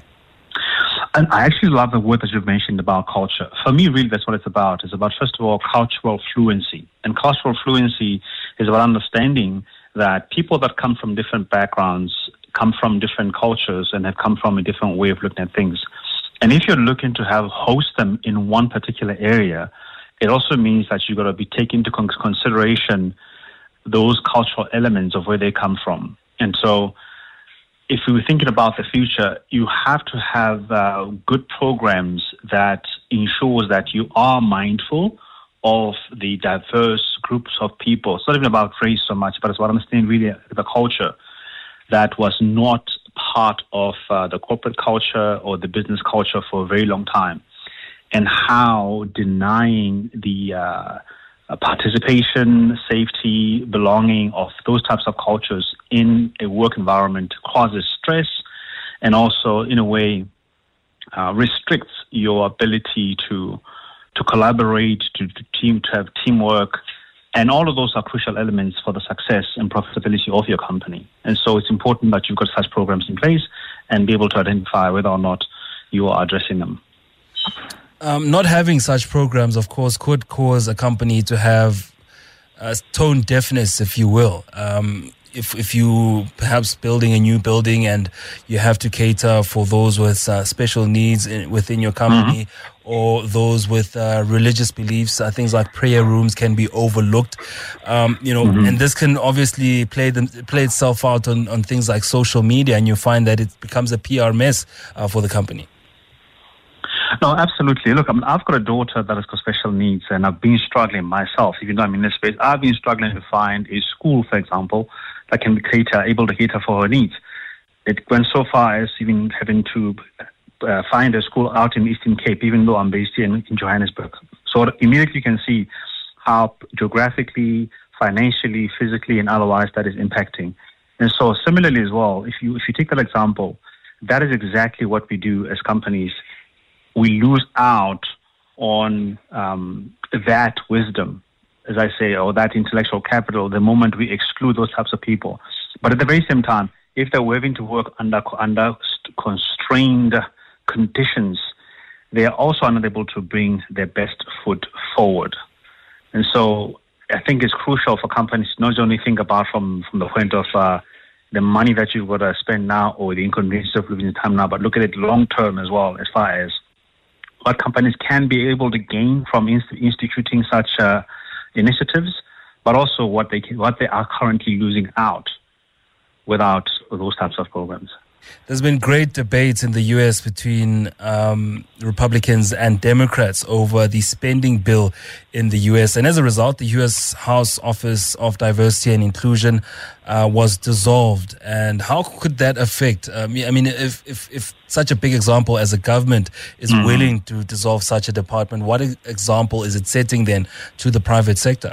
And I actually love the word that you've mentioned about culture. For me, really, that's what it's about. It's about, first of all, cultural fluency. And cultural fluency is about understanding that people that come from different backgrounds come from different cultures and have come from a different way of looking at things. And if you're looking to have host them in one particular area, it also means that you've got to be taking into consideration those cultural elements of where they come from. And so if we were thinking about the future, you have to have uh, good programs that ensures that you are mindful of the diverse groups of people. It's not even about race so much, but it's about understanding really the culture. that was not part of uh, the corporate culture or the business culture for a very long time, and how denying the uh, participation, safety, belonging of those types of cultures in a work environment causes stress, and also, in a way, uh, restricts your ability to to collaborate, to, to team, to have teamwork, and all of those are crucial elements for the success and profitability of your company. And so, it's important that you've got such programs in place and be able to identify whether or not you are addressing them. Um, not having such programs, of course, could cause a company to have uh, tone deafness, if you will. Um, if if you perhaps building a new building and you have to cater for those with uh, special needs in, within your company, mm-hmm. or those with uh, religious beliefs, uh, things like prayer rooms can be overlooked. Um, you know, mm-hmm. and this can obviously play them play itself out on, on things like social media, and you find that it becomes a P R mess uh, for the company. No, absolutely. Look, I mean, I've got a daughter that has got special needs, and I've been struggling myself. Even though I'm in this space, I've been struggling to find a school, for example, that can be cater, able to cater for her needs. It went so far as even having to uh, find a school out in Eastern Cape, even though I'm based here in, in Johannesburg. So immediately you can see how geographically, financially, physically, and otherwise that is impacting. And so similarly as well, if you if you take that example, that is exactly what we do as companies. We lose out on um, that wisdom, as I say, or that intellectual capital the moment we exclude those types of people. But at the very same time, if they're willing to work under under constrained conditions, they are also unable to bring their best foot forward. And so I think it's crucial for companies to not only think about from, from the point of uh, the money that you've got to spend now or the inconvenience of living in time now, but look at it long term as well, as far as what companies can be able to gain from inst- instituting such uh, initiatives, but also what they can, what they are currently losing out without those types of programs. There's been great debates in the U S between um, Republicans and Democrats over the spending bill in the U S. And as a result, the U S House Office of Diversity and Inclusion uh, was dissolved. And how could that affect? Um, I mean, if, if, if such a big example as a government is mm-hmm. willing to dissolve such a department, what example is it setting then to the private sector?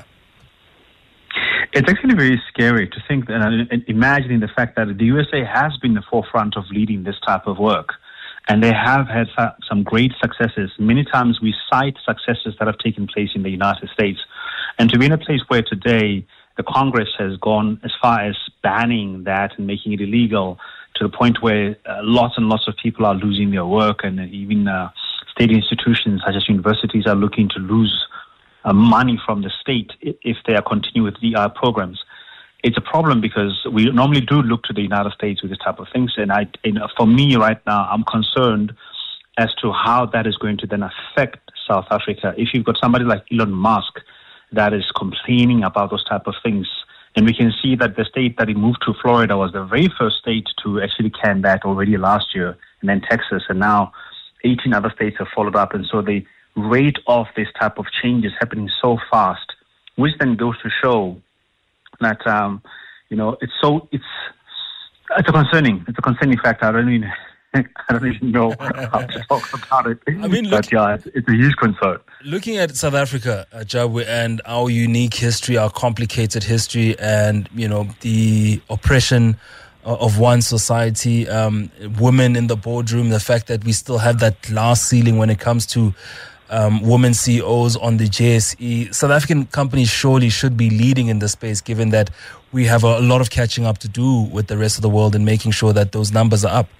It's actually very scary to think that, uh, imagining the fact that the U S A has been the forefront of leading this type of work. And they have had some great successes. Many times we cite successes that have taken place in the United States. And to be in a place where today the Congress has gone as far as banning that and making it illegal, to the point where uh, lots and lots of people are losing their work, and even uh, state institutions such as universities are looking to lose Uh, money from the state if they are continuing with D I programs. It's a problem because we normally do look to the United States with this type of things. And I, you know, for me right now, I'm concerned as to how that is going to then affect South Africa. If you've got somebody like Elon Musk that is complaining about those type of things, and we can see that the state that he moved to, Florida, was the very first state to actually can that already last year, and then Texas, and now eighteen other states have followed up. And so the rate of this type of change is happening so fast, which then goes to show that um, you know it's so it's it's a concerning it's a concerning factor. I don't even I don't even know how to talk about it. I mean, look, but yeah, it's, it's a huge concern. Looking at South Africa, uh, Jabu, and our unique history, our complicated history, and you know the oppression of one society, um, women in the boardroom, the fact that we still have that glass ceiling when it comes to um, women C E Os on the J S E. South African companies surely should be leading in this space, given that we have a, a lot of catching up to do with the rest of the world and making sure that those numbers are up.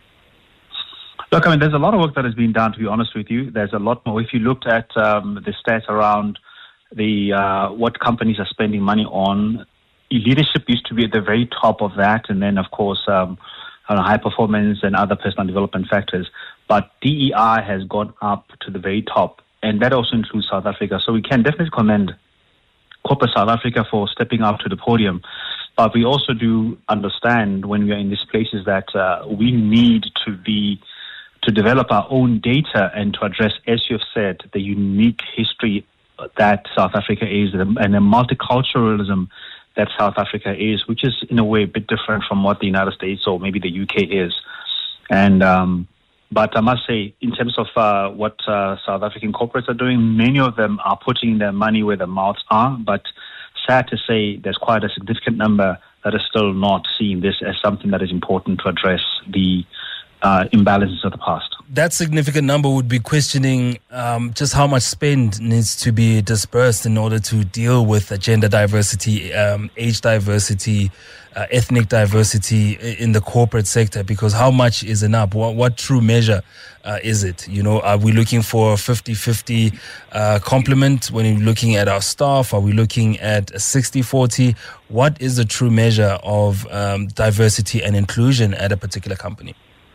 Look, I mean, there's a lot of work that has been done, to be honest with you. There's a lot more. If you looked at um, the stats around the uh, what companies are spending money on, leadership used to be at the very top of that, and then, of course, um, high performance and other personal development factors. But D E I has gone up to the very top, and that also includes South Africa. So we can definitely commend corporate South Africa for stepping up to the podium. But we also do understand when we are in these places that uh, we need to be to develop our own data and to address, as you've said, the unique history that South Africa is and the multiculturalism that South Africa is, which is in a way a bit different from what the United States or maybe the U K is. And um, but I must say, in terms of uh, what uh, South African corporates are doing, many of them are putting their money where their mouths are. But sad to say, there's quite a significant number that are still not seeing this as something that is important to address the uh, imbalances of the past. That significant number would be questioning um, just how much spend needs to be dispersed in order to deal with gender diversity, um, age diversity, uh, ethnic diversity in the corporate sector, because how much is enough? What, what true measure uh, is it? You know, are we looking for a fifty-fifty uh, complement when we're looking at our staff? Are we looking at a sixty forty? What is the true measure of um, diversity and inclusion at a particular company?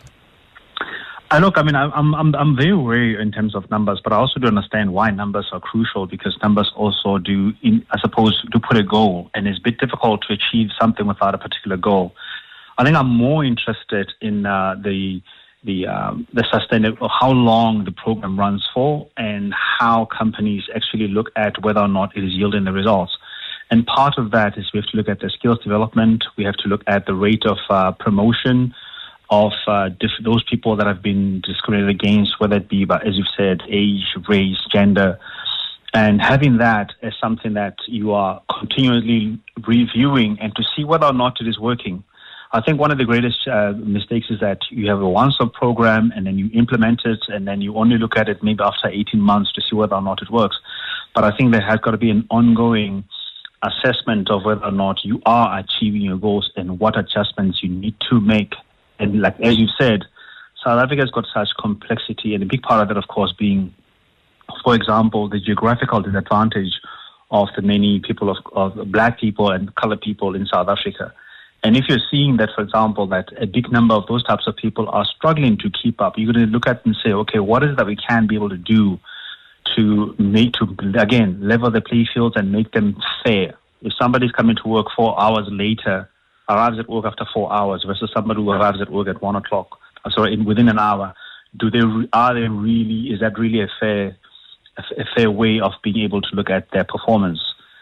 I look, I mean, I'm I'm I'm very wary in terms of numbers, but I also do understand why numbers are crucial, because numbers also do, in, I suppose, do put a goal, and it's a bit difficult to achieve something without a particular goal. I think I'm more interested in uh, the the um, the sustainable, how long the program runs for, and how companies actually look at whether or not it is yielding the results. And part of that is we have to look at the skills development. We have to look at the rate of uh, promotion of uh, diff- those people that have been discriminated against, whether it be by, as you've said, age, race, gender, and having that as something that you are continually reviewing and to see whether or not it is working. I think one of the greatest uh, mistakes is that you have a once-off program and then you implement it and then you only look at it maybe after eighteen months to see whether or not it works. But I think there has got to be an ongoing assessment of whether or not you are achieving your goals and what adjustments you need to make. And like as you said, South Africa has got such complexity, and a big part of that, of course, being, for example, the geographical disadvantage of the many people of, of black people and colored people in South Africa. And if you're seeing that, for example, that a big number of those types of people are struggling to keep up, you're going to look at it and say, okay, what is it that we can be able to do to make, to again, level the play fields and make them fair? If somebody's coming to work four hours later, arrives at work after four hours versus somebody who arrives at work at one o'clock, sorry, in, within an hour, do they are they really, is that really a fair a, a fair way of being able to look at their performance?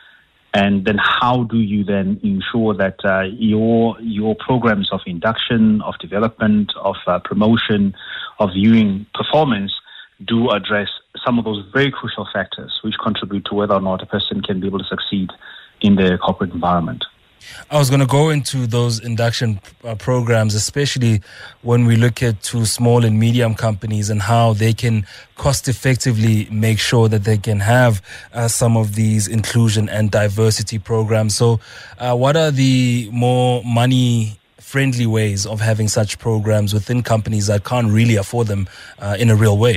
And then how do you then ensure that uh, your your programs of induction, of development, of uh, promotion, of viewing performance do address some of those very crucial factors which contribute to whether or not a person can be able to succeed in the corporate environment? I was going to go into those induction uh, programs, especially when we look at to small and medium companies and how they can cost effectively make sure that they can have uh, some of these inclusion and diversity programs. So uh, what are the more money friendly ways of having such programs within companies that can't really afford them uh, in a real way?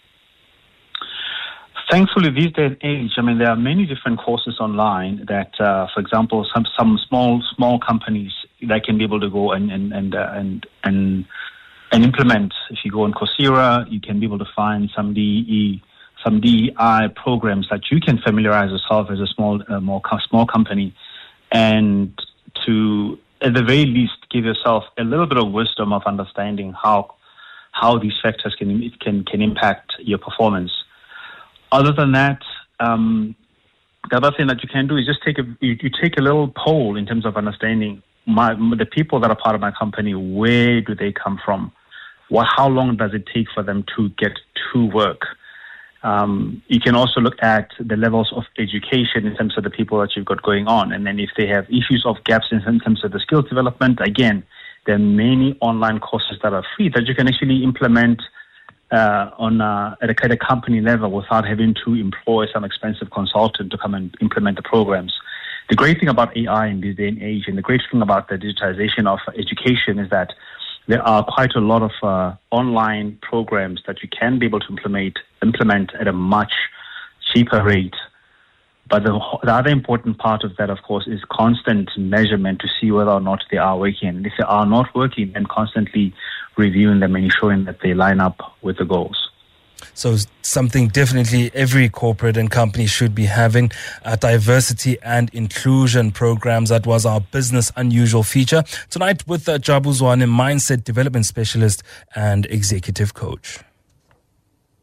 Thankfully, these days and age, I mean, there are many different courses online that, uh, for example, some some small small companies that can be able to go and and and uh, and, and and implement. If you go on Coursera, you can be able to find some D E some D E I programs that you can familiarize yourself as a small uh, more small company, and to at the very least give yourself a little bit of wisdom of understanding how how these factors can can can impact your performance. Other than that, um, the other thing that you can do is just take a you, you take a little poll in terms of understanding my, the people that are part of my company. Where do they come from? What? How long does it take for them to get to work? Um, you can also look at the levels of education in terms of the people that you've got going on, and then if they have issues of gaps in terms of the skills development, again, there are many online courses that are free that you can actually implement. Uh, on uh, at, a, at a company level without having to employ some expensive consultant to come and implement the programs. The great thing about A I in this day and age, and the great thing about the digitization of education, is that there are quite a lot of uh, online programs that you can be able to implement implement at a much cheaper rate. But the, the other important part of that, of course, is constant measurement to see whether or not they are working. And if they are not working, then constantly reviewing them and ensuring that they line up with the goals. So something definitely every corporate and company should be having, uh, diversity and inclusion programs. That was our Business Unusual feature. Tonight with uh, Jabu Zwane, Mindset Development Specialist and Executive Coach.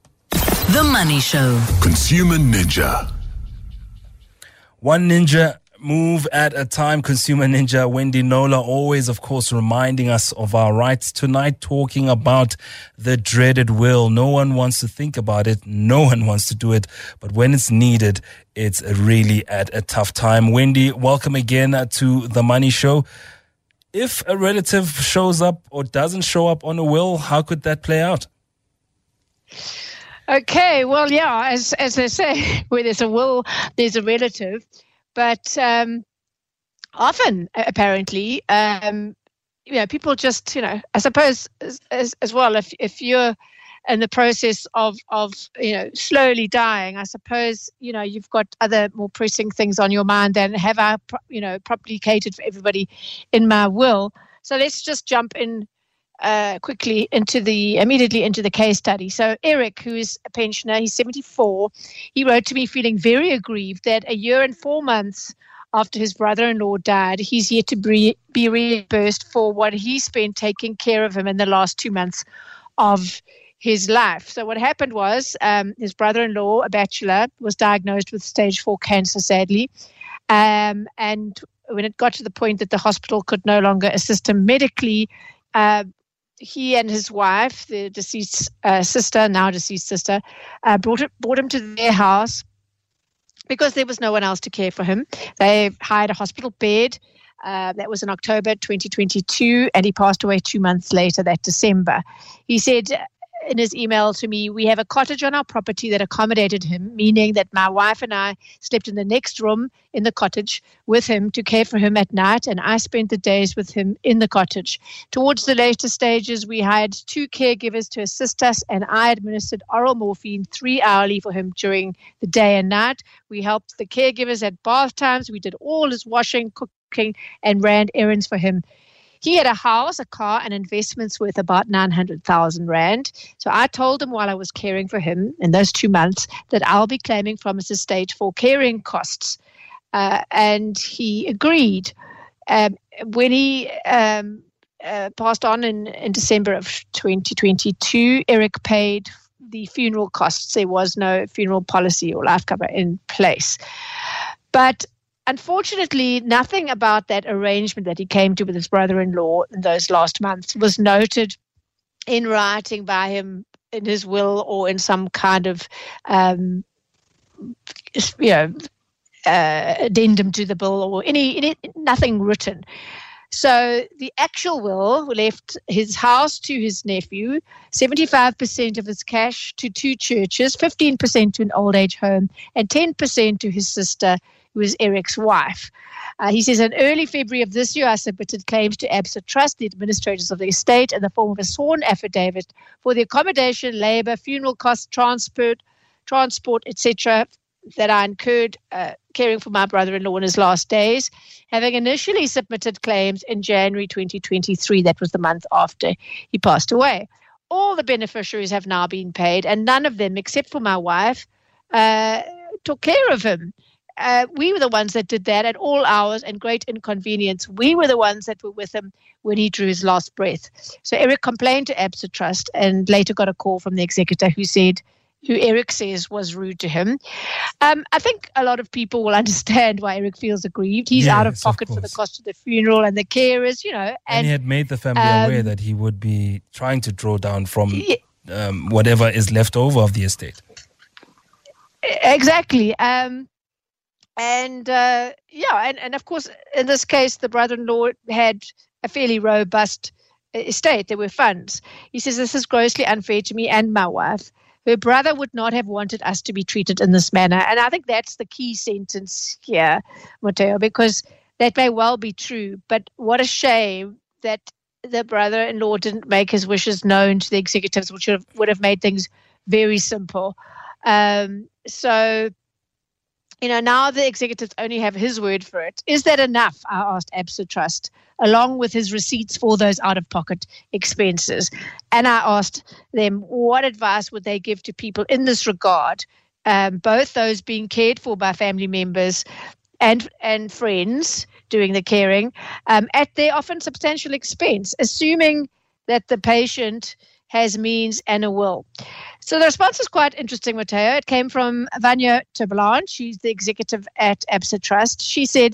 The Money Show. Consumer Ninja. One ninja move at a time. Consumer Ninja Wendy Nola, always, of course, reminding us of our rights. Tonight, talking about the dreaded will. No one wants to think about it. No one wants to do it. But when it's needed, it's really at a tough time. Wendy, welcome again to The Money Show. If a relative shows up or doesn't show up on a will, how could that play out? Okay, well, yeah, as as they say, where there's a will, there's a relative. But um, often, apparently, um, you know, people just, you know, I suppose as, as, as well, if if you're in the process of, of, you know, slowly dying, I suppose, you know, you've got other more pressing things on your mind than have I, you know, properly catered for everybody in my will. So let's just jump in uh, quickly into the, immediately into the case study. So Eric, who is a pensioner, he's seventy-four, he wrote to me feeling very aggrieved that a year and four months after his brother-in-law died, he's yet to be, be reimbursed for what he spent taking care of him in the last two months of his life. So what happened was um, his brother-in-law, a bachelor, was diagnosed with stage four cancer, sadly. Um, and when it got to the point that the hospital could no longer assist him medically, uh, he and his wife, the deceased uh, sister, now deceased sister, uh, brought, it, brought him to their house because there was no one else to care for him. They hired a hospital bed. Uh, that was in October twenty twenty-two, and he passed away two months later, that December. He said in his email to me, we have a cottage on our property that accommodated him, meaning that my wife and I slept in the next room in the cottage with him to care for him at night, and I spent the days with him in the cottage. Towards the later stages, we hired two caregivers to assist us, and I administered oral morphine three hourly for him during the day and night. We helped the caregivers at bath times. We did all his washing, cooking, and ran errands for him. He had a house, a car, and investments worth about nine hundred thousand rand. So I told him while I was caring for him in those two months that I'll be claiming from his estate for caring costs. Uh, and he agreed. Um, when he um, uh, passed on in, in December of twenty twenty-two, Eric paid the funeral costs. There was no funeral policy or life cover in place. But unfortunately, nothing about that arrangement that he came to with his brother-in-law in those last months was noted in writing by him in his will or in some kind of, um, you know, uh, addendum to the bill or any, any nothing written. So the actual will left his house to his nephew, seventy-five percent of his cash to two churches, fifteen percent to an old age home, and ten percent to his sister, who is Eric's wife. Uh, he says, in early February of this year, I submitted claims to Absa Trust, the administrators of the estate, in the form of a sworn affidavit for the accommodation, labour, funeral costs, transport, transport, et cetera, that I incurred uh, caring for my brother-in-law in his last days, having initially submitted claims in January twenty twenty-three. That was the month after he passed away. All the beneficiaries have now been paid, and none of them, except for my wife, uh, took care of him. Uh, we were the ones that did that at all hours and great inconvenience. We were the ones that were with him when he drew his last breath. So Eric complained to Absa Trust and later got a call from the executor who said, who Eric says was rude to him. Um, I think a lot of people will understand why Eric feels aggrieved. He's yes, out of pocket of for the cost of the funeral and the carers, you know. And, and he had made the family um, aware that he would be trying to draw down from yeah, um, whatever is left over of the estate. Exactly. Um, And, uh, yeah, and, and of course, in this case, the brother-in-law had a fairly robust estate. There were funds. He says, this is grossly unfair to me and my wife. Her brother would not have wanted us to be treated in this manner. And I think that's the key sentence here, Matteo, because that may well be true. But what a shame that the brother-in-law didn't make his wishes known to the executives, which would have, would have made things very simple. Um, so... You know, now the executives only have his word for it. Is that enough? I asked Absa Trust, along with his receipts for those out-of-pocket expenses. And I asked them, what advice would they give to people in this regard, um, both those being cared for by family members and and friends doing the caring, um, at their often substantial expense, assuming that the patient has means and a will. So the response is quite interesting, Matteo. It came from Vanya Terblanche. She's the executive at Absa Trust. She said,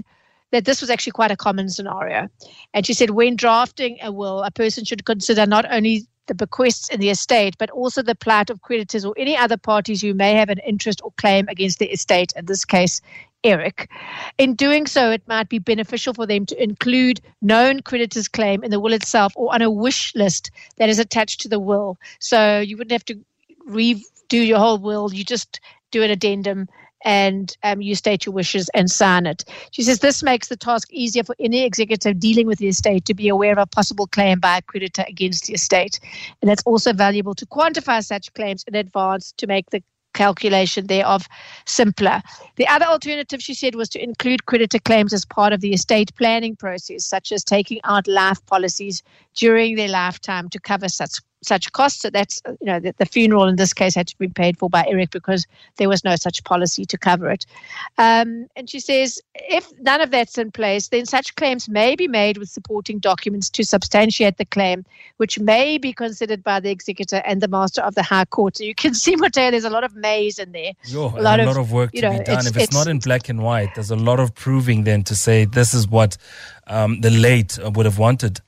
that this was actually quite a common scenario. And she said, when drafting a will, a person should consider not only the bequests in the estate, but also the plight of creditors or any other parties who may have an interest or claim against the estate, in this case, Eric. In doing so, it might be beneficial for them to include known creditors' claim in the will itself or on a wish list that is attached to the will. So you wouldn't have to redo your whole will. You just do an addendum and um, you state your wishes and sign it. She says this makes the task easier for any executive dealing with the estate to be aware of a possible claim by a creditor against the estate. And it's also valuable to quantify such claims in advance to make the calculation thereof simpler. The other alternative, she said, was to include creditor claims as part of the estate planning process, such as taking out life policies during their lifetime to cover such such costs. So that's, you know, the, the funeral in this case had to be paid for by Eric because there was no such policy to cover it. Um, and she says, if none of that's in place, then such claims may be made with supporting documents to substantiate the claim, which may be considered by the executor and the master of the High Court. So you can see, Mateo, there's a lot of maze in there. Yo, a lot, a lot of, of work to know, be done. It's, if it's, it's not in black and white, there's a lot of proving then to say this is what um, the late would have wanted.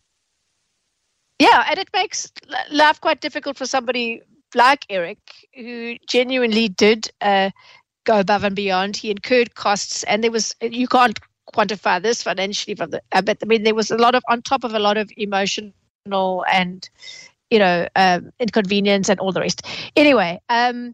Yeah, and it makes life quite difficult for somebody like Eric, who genuinely did uh, go above and beyond. He incurred costs, and there was, you can't quantify this financially from the, uh, but I mean, there was a lot of, on top of a lot of emotional and, you know, um, inconvenience and all the rest. Anyway, um,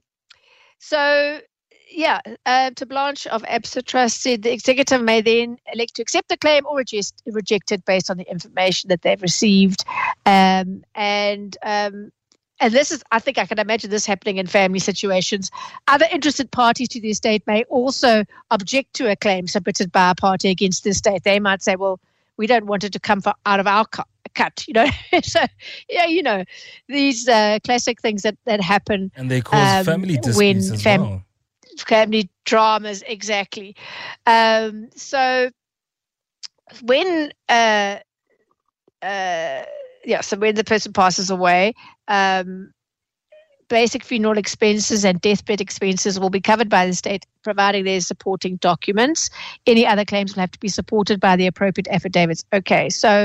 so yeah, uh, to Blanche of Absa Trust said the executive may then elect to accept the claim or reject, reject it based on the information that they've received. Um, and um, and this is, I think I can imagine this happening in family situations. Other interested parties to the estate may also object to a claim submitted by a party against the estate. They might say, well, we don't want it to come for, out of our cut, cut you know. So, yeah, you know, these uh, classic things that, that happen. And they cause um, family disputes as fam- well. Family dramas, exactly. Um, so when, uh, uh, yeah, so when the person passes away, um, basic funeral expenses and deathbed expenses will be covered by the state, providing there's supporting documents. Any other claims will have to be supported by the appropriate affidavits. Okay, so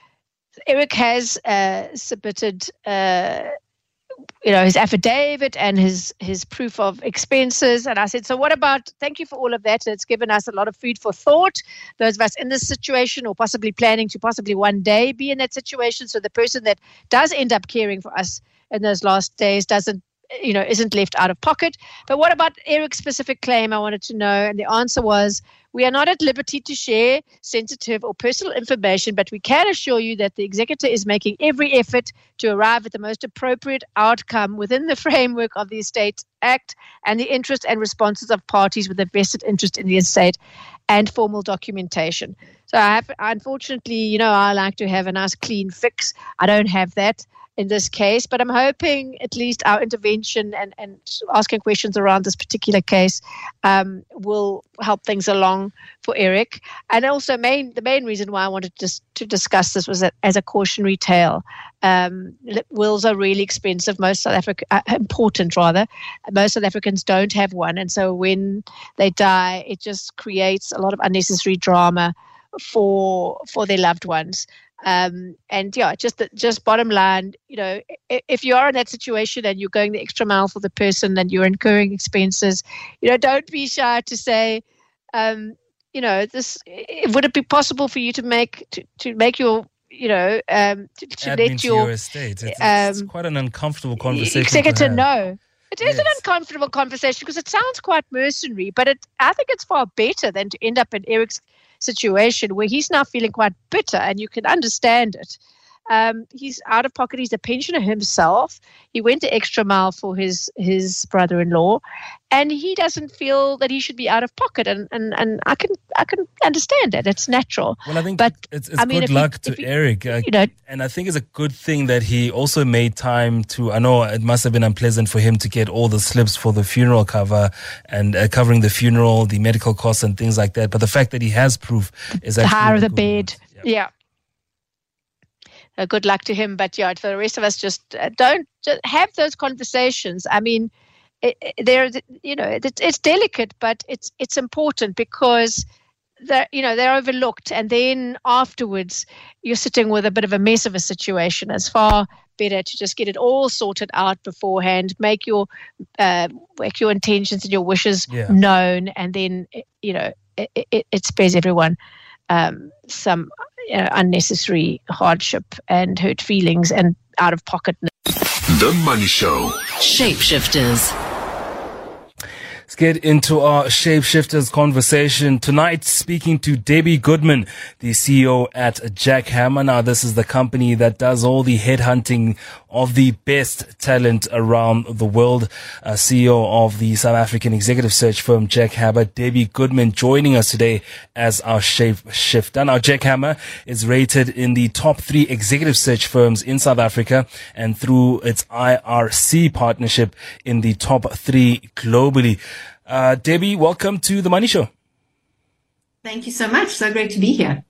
Eric has uh, submitted uh, you know, his affidavit and his his proof of expenses. And I said, so what about, thank you for all of that. It's given us a lot of food for thought, those of us in this situation or possibly planning to possibly one day be in that situation. So the person that does end up caring for us in those last days doesn't, you know, isn't left out of pocket. But what about Eric's specific claim? I wanted to know. And the answer was, we are not at liberty to share sensitive or personal information, but we can assure you that the executor is making every effort to arrive at the most appropriate outcome within the framework of the Estate Act and the interest and responses of parties with a vested interest in the estate and formal documentation. So I have, unfortunately, you know, I like to have a nice clean fix. I don't have that in this case, but I'm hoping at least our intervention and, and asking questions around this particular case um, will help things along for Eric. And also main, the main reason why I wanted to, dis- to discuss this was that as a cautionary tale. Um, wills are really expensive, most South Africa, uh, important rather. Most South Africans don't have one. And so when they die, it just creates a lot of unnecessary drama for for their loved ones. Um, and yeah, just just bottom line, you know, if you are in that situation and you're going the extra mile for the person and you're incurring expenses, you know, don't be shy to say, um, you know, this would it be possible for you to make to, to make your, you know, um, to, to let to your, your estate. It's, um, it's quite an uncomfortable conversation. Executor, no. It is yes. an uncomfortable conversation because it sounds quite mercenary, but it I think it's far better than to end up in Eric's situation where he's now feeling quite bitter, and you can understand it. Um, he's out of pocket. He's a pensioner himself. He went the extra mile for his his brother-in-law, and he doesn't feel that he should be out of pocket. And and, and I can I can understand that. It's natural. Well, I think but, it's, it's I mean, good luck he, to he, Eric. Uh, you know, and I think it's a good thing that he also made time to, I know it must have been unpleasant for him to get all the slips for the funeral cover and uh, covering the funeral, the medical costs and things like that. But the fact that he has proof is the actually higher the the bed. Yeah. yeah. Uh, good luck to him, but yeah, for the rest of us, just uh, don't just have those conversations. I mean, it, it, they're you know it, it's delicate, but it's it's important because they're, you know, they're overlooked, and then afterwards you're sitting with a bit of a mess of a situation. It's far better to just get it all sorted out beforehand, make your uh, make your intentions and your wishes yeah. known, and then, you know, it, it, it spares everyone um, some you know, unnecessary hardship and hurt feelings and out of pocket. The Money Show. Shapeshifters. Let's get into our Shapeshifters conversation tonight, speaking to Debbie Goodman, the C E O at Jackhammer. Now, this is the company that does all the headhunting of the best talent around the world. Uh, C E O of the South African executive search firm Jackhammer, Debbie Goodman, joining us today as our Shapeshifter. Now, Jackhammer is rated in the top three executive search firms in South Africa, and through its I R C partnership in the top three globally. Uh, Debbie, welcome to The Money Show. Thank you so much. So great to be here.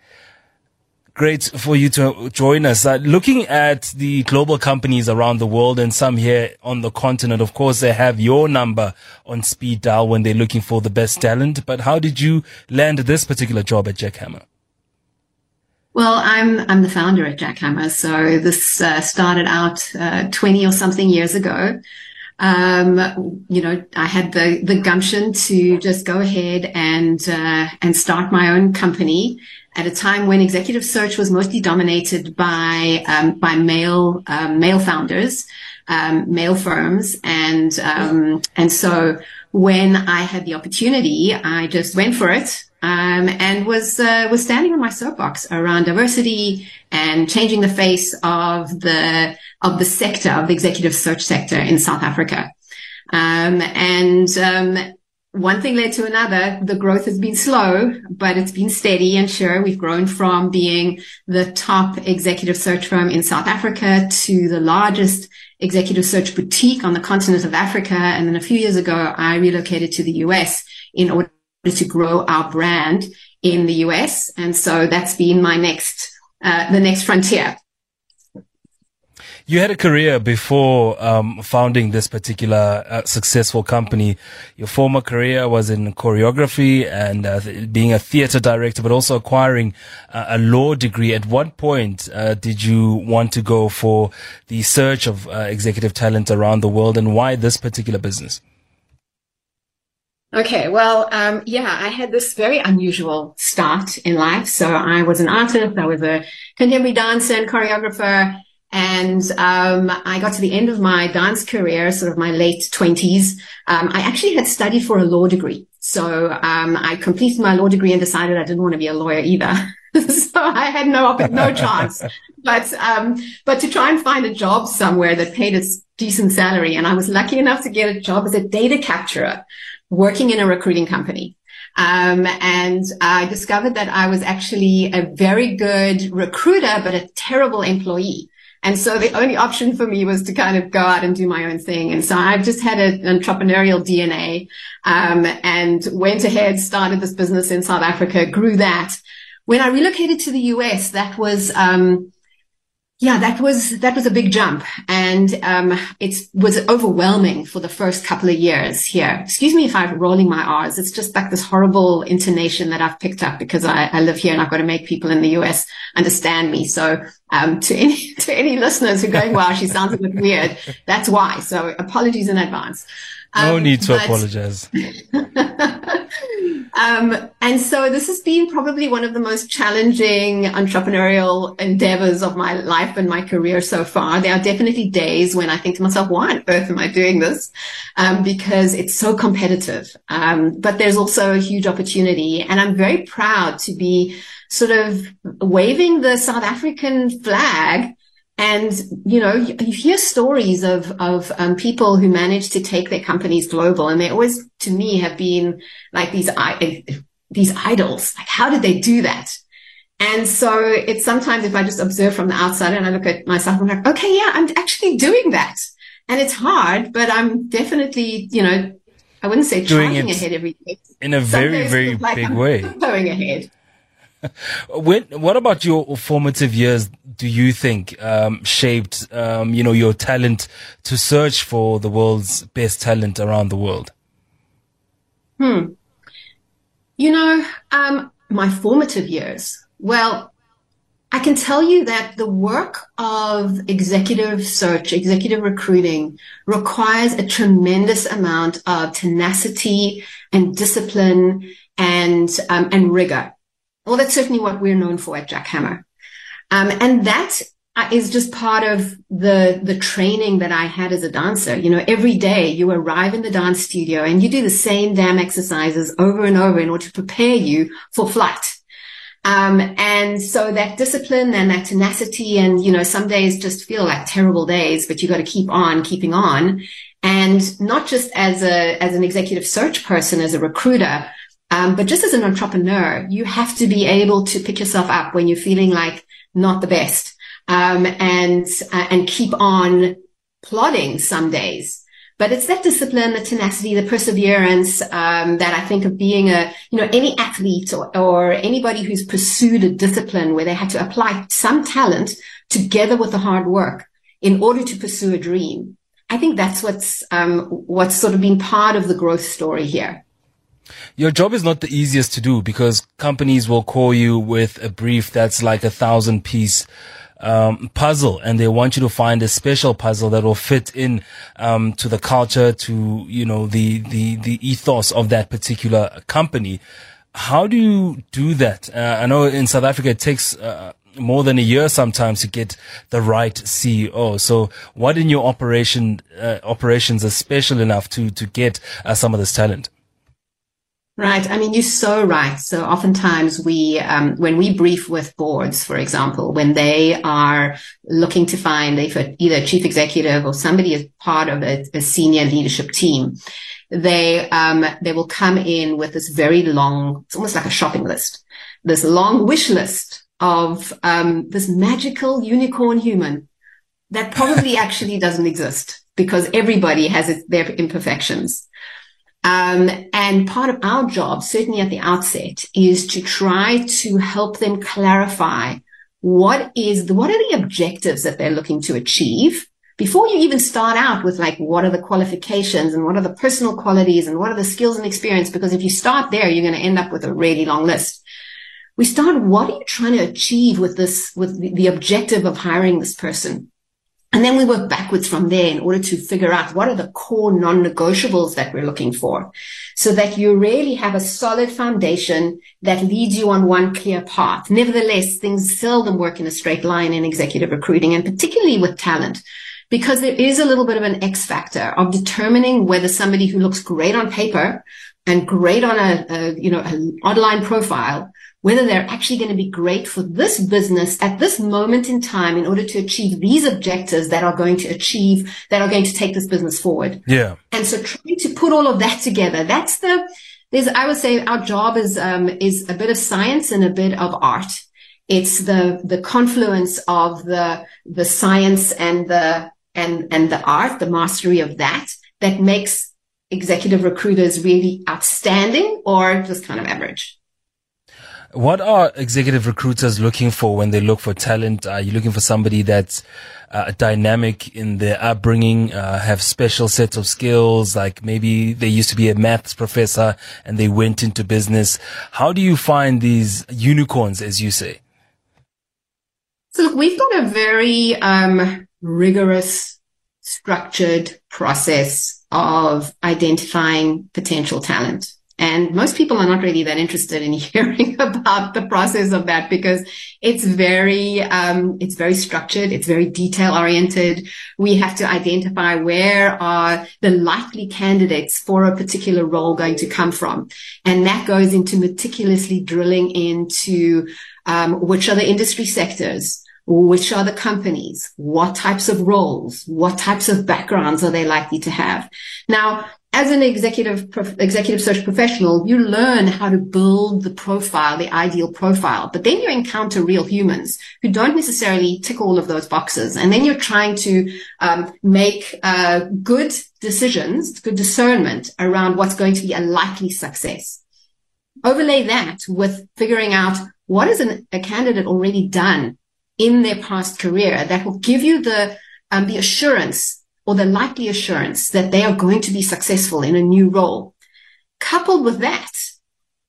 Great for you to join us. Uh, looking at the global companies around the world and some here on the continent, of course, they have your number on speed dial when they're looking for the best talent. But how did you land this particular job at Jackhammer? Well, I'm I'm the founder at Jackhammer. So this uh, started out uh, twenty or something years ago. Um, you know, I had the, the gumption to just go ahead and, uh, and start my own company at a time when executive search was mostly dominated by, um, by male, um, male founders, um, male firms. And, um, and so when I had the opportunity, I just went for it. Um, and was, uh, was standing on my soapbox around diversity and changing the face of the, of the sector, of the executive search sector in South Africa. Um, and, um, one thing led to another. The growth has been slow, but it's been steady and sure. We've grown from being the top executive search firm in South Africa to the largest executive search boutique on the continent of Africa. And then a few years ago, I relocated to the U S in order to grow our brand in the U S. And so that's been my next, uh, the next frontier. You had a career before um, founding this particular uh, successful company. Your former career was in choreography and uh, th- being a theater director, but also acquiring uh, a law degree. At what point uh, did you want to go for the search of uh, executive talent around the world, and why this particular business? Okay, well, um, yeah, I had this very unusual start in life. So I was an artist, I was a contemporary dancer and choreographer, and um, I got to the end of my dance career, sort of my late twenties. Um, I actually had studied for a law degree. So um, I completed my law degree and decided I didn't want to be a lawyer either. So I had no no chance. But um, but to try and find a job somewhere that paid a decent salary, and I was lucky enough to get a job as a data capturer, working in a recruiting company. Um, and I discovered that I was actually a very good recruiter, but a terrible employee. And so the only option for me was to kind of go out and do my own thing. And so I've just had an entrepreneurial D N A, um, and went ahead, started this business in South Africa, grew that. When I relocated to the U S, that was, um, Yeah, that was, that was a big jump, and, um, it was overwhelming for the first couple of years here. Excuse me if I'm rolling my R's. It's just like this horrible intonation that I've picked up because I, I live here and I've got to make people in the U S understand me. So, um, to any, to any listeners who are going, wow, she sounds a bit weird. That's why. So apologies in advance. No um, need to but, apologize. um, and so this has been probably one of the most challenging entrepreneurial endeavors of my life and my career so far. There are definitely days when I think to myself, why on earth am I doing this? Um, because it's so competitive. Um, but there's also a huge opportunity, and I'm very proud to be sort of waving the South African flag. And, you know, you, you hear stories of, of, um, people who manage to take their companies global, and they always, to me, have been like these, these idols. Like, how did they do that? And so it's sometimes if I just observe from the outside and I look at myself, I'm like, okay, yeah, I'm actually doing that. And it's hard, but I'm definitely, you know, I wouldn't say charging ahead every day. In a very, very like big I'm way. Going ahead. When, what about your formative years do you think um, shaped, um, you know, your talent to search for the world's best talent around the world? Hmm. You know, um, my formative years. Well, I can tell you that the work of executive search, executive recruiting requires a tremendous amount of tenacity and discipline and, um, and rigor. Well, that's certainly what we're known for at Jackhammer. Um, and that is just part of the, the training that I had as a dancer. You know, every day you arrive in the dance studio and you do the same damn exercises over and over in order to prepare you for flight. Um, and so that discipline and that tenacity, and, you know, some days just feel like terrible days, but you got to keep on keeping on. And not just as a, as an executive search person, as a recruiter, um, but just as an entrepreneur, you have to be able to pick yourself up when you're feeling like not the best, um, and, uh, and keep on plodding some days. But it's that discipline, the tenacity, the perseverance, um, that I think of being a, you know, any athlete or, or anybody who's pursued a discipline where they had to apply some talent together with the hard work in order to pursue a dream. I think that's what's, um, what's sort of been part of the growth story here. Your job is not the easiest to do because companies will call you with a brief that's like a thousand piece um puzzle, and they want you to find a special puzzle that will fit in um to the culture, to, you know, the the the ethos of that particular company. How do you do that? Uh, I know in South Africa it takes uh, more than a year sometimes to get the right C E O. So what in your operation uh, operations is special enough to to get uh, some of this talent? Right. I mean, you're so right. So oftentimes we, um, when we brief with boards, for example, when they are looking to find either a chief executive or somebody as part of a, a senior leadership team, they, um, they will come in with this very long, it's almost like a shopping list, this long wish list of, um, this magical unicorn human that probably actually doesn't exist because everybody has its, their imperfections. Um, and part of our job, certainly at the outset, is to try to help them clarify what is the, what are the objectives that they're looking to achieve before you even start out with like, what are the qualifications and what are the personal qualities and what are the skills and experience? Because if you start there, you're going to end up with a really long list. We start, what are you trying to achieve with this, with the, the objective of hiring this person? And then we work backwards from there in order to figure out what are the core non-negotiables that we're looking for, so that you really have a solid foundation that leads you on one clear path. Nevertheless, things seldom work in a straight line in executive recruiting, and particularly with talent, because there is a little bit of an X factor of determining whether somebody who looks great on paper and great on a, a you know, an online profile, whether they're actually going to be great for this business at this moment in time in order to achieve these objectives that are going to achieve, that are going to take this business forward. Yeah. And so trying to put all of that together, that's the, there's, I would say our job is, um, is a bit of science and a bit of art. It's the, the confluence of the, the science and the, and, and the art, the mastery of that, that makes executive recruiters really outstanding or just kind of average. What are executive recruiters looking for when they look for talent? Are you looking for somebody that's uh, dynamic in their upbringing, uh, have special sets of skills, like maybe they used to be a maths professor and they went into business? How do you find these unicorns, as you say? So look, we've got a very um, rigorous, structured process of identifying potential talent. And most people are not really that interested in hearing about the process of that because it's very, um, it's very structured. It's very detail oriented. We have to identify where are the likely candidates for a particular role going to come from. And that goes into meticulously drilling into, um, which are the industry sectors, which are the companies, what types of roles, what types of backgrounds are they likely to have. Now, as an executive, executive search professional, you learn how to build the profile, the ideal profile, but then you encounter real humans who don't necessarily tick all of those boxes. And then you're trying to um, make uh, good decisions, good discernment around what's going to be a likely success. Overlay that with figuring out what has an, a candidate already done in their past career that will give you the um, the assurance or the likely assurance that they are going to be successful in a new role. Coupled with that,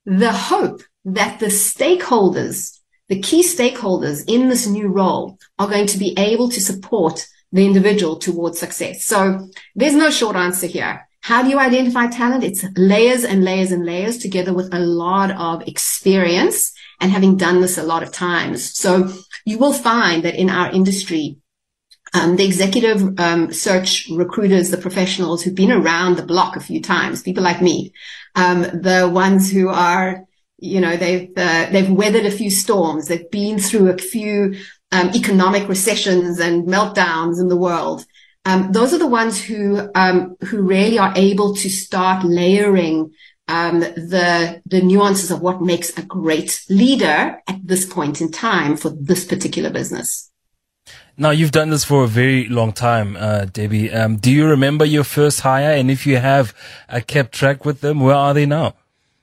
the hope that the stakeholders, the key stakeholders in this new role are going to be able to support the individual towards success. So there's no short answer here. How do you identify talent? It's layers and layers and layers together with a lot of experience and having done this a lot of times. So you will find that in our industry, um, the executive um, search recruiters, the professionals who've been around the block a few times, people like me, um, the ones who are, you know, they've uh, they've weathered a few storms, they've been through a few um, economic recessions and meltdowns in the world. Um, those are the ones who um, who really are able to start layering um, the the nuances of what makes a great leader at this point in time for this particular business. Now, you've done this for a very long time, uh, Debbie. Um, do you remember your first hire? And if you have uh, kept track with them, where are they now?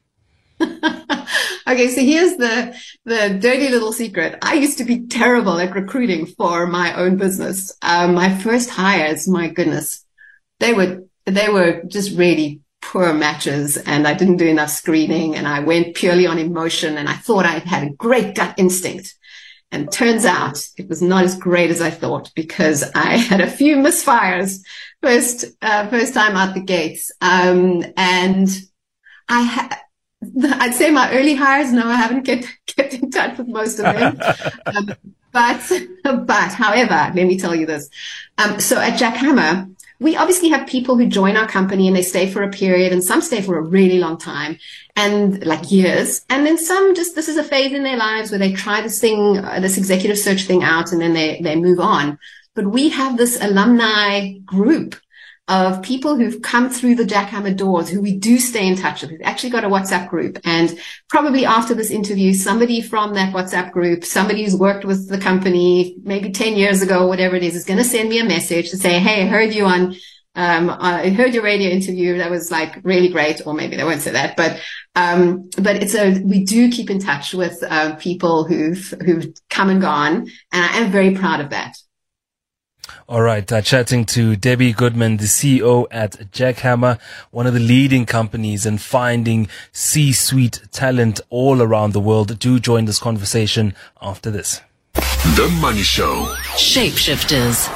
Okay, so here's the the dirty little secret. I used to be terrible at recruiting for my own business. Um, my first hires, my goodness, they were they were just really poor matches, and I didn't do enough screening, and I went purely on emotion, and I thought I had a great gut instinct. And turns out it was not as great as I thought, because I had a few misfires first uh, first time out the gates, um, and I had. I'd say my early hires, no, I haven't kept, kept in touch with most of them. um, but, but however, let me tell you this. Um, so at Jack Hammer, we obviously have people who join our company and they stay for a period, and some stay for a really long time and like years. And then some just, this is a phase in their lives where they try this thing, uh, this executive search thing out, and then they, they move on. But we have this alumni group of people who've come through the Jack Hammer doors who we do stay in touch with. We've actually got a WhatsApp group, and probably after this interview, somebody from that WhatsApp group, somebody who's worked with the company maybe ten years ago, whatever it is, is going to send me a message to say, hey, I heard you on, um, I heard your radio interview. That was like really great. Or maybe they won't say that, but, um, but it's a, we do keep in touch with, uh, people who've, who've come and gone. And I am very proud of that. All right, uh, chatting to Debbie Goodman, the C E O at Jack Hammer, one of the leading companies in finding C-suite talent all around the world. Do join this conversation after this. The Money Show. Shapeshifters.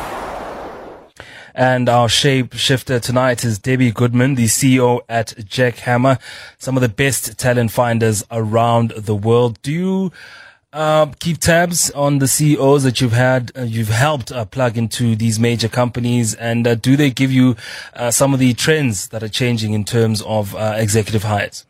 And our shapeshifter tonight is Debbie Goodman, the C E O at Jack Hammer, some of the best talent finders around the world. Do you Uh, keep tabs on the C E Os that you've had, uh, you've helped uh, plug into these major companies, and uh, do they give you uh, some of the trends that are changing in terms of uh, executive hires?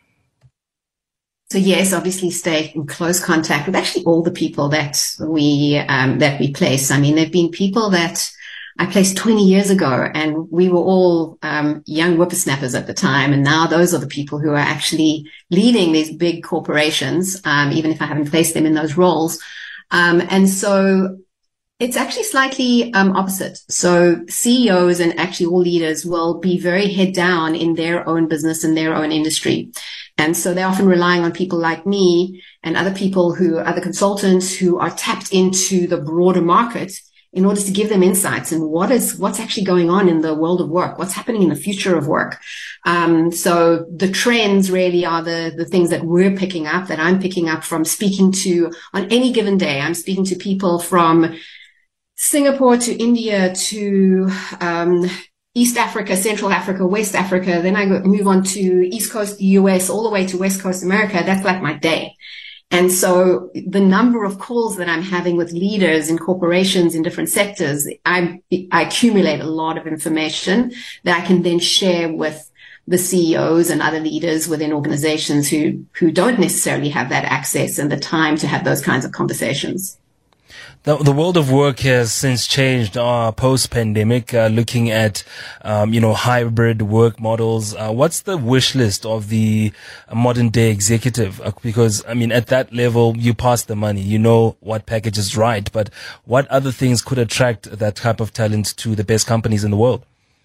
So yes, obviously stay in close contact with actually all the people that we um, that we place. I mean, there've been people that I placed twenty years ago, and we were all um, young whippersnappers at the time. And now those are the people who are actually leading these big corporations, um, even if I haven't placed them in those roles. Um, and so it's actually slightly um, opposite. So C E Os and actually all leaders will be very head down in their own business and their own industry. And so they're often relying on people like me and other people who, other consultants who are tapped into the broader market in order to give them insights in what is, what's actually going on in the world of work, what's happening in the future of work. Um, so the trends really are the, the things that we're picking up, that I'm picking up from speaking to on any given day. I'm speaking to people from Singapore to India to, um, East Africa, Central Africa, West Africa. Then I move on to East Coast U S all the way to West Coast America. That's like my day. And so the number of calls that I'm having with leaders in corporations in different sectors, I, I accumulate a lot of information that I can then share with the C E Os and other leaders within organizations who, who don't necessarily have that access and the time to have those kinds of conversations. The, the world of work has since changed uh, post-pandemic, uh, looking at, um, you know, hybrid work models. Uh, what's the wish list of the modern-day executive? Uh, because, I mean, at that level, you pass the money. You know what package is right. But what other things could attract that type of talent to the best companies in the world?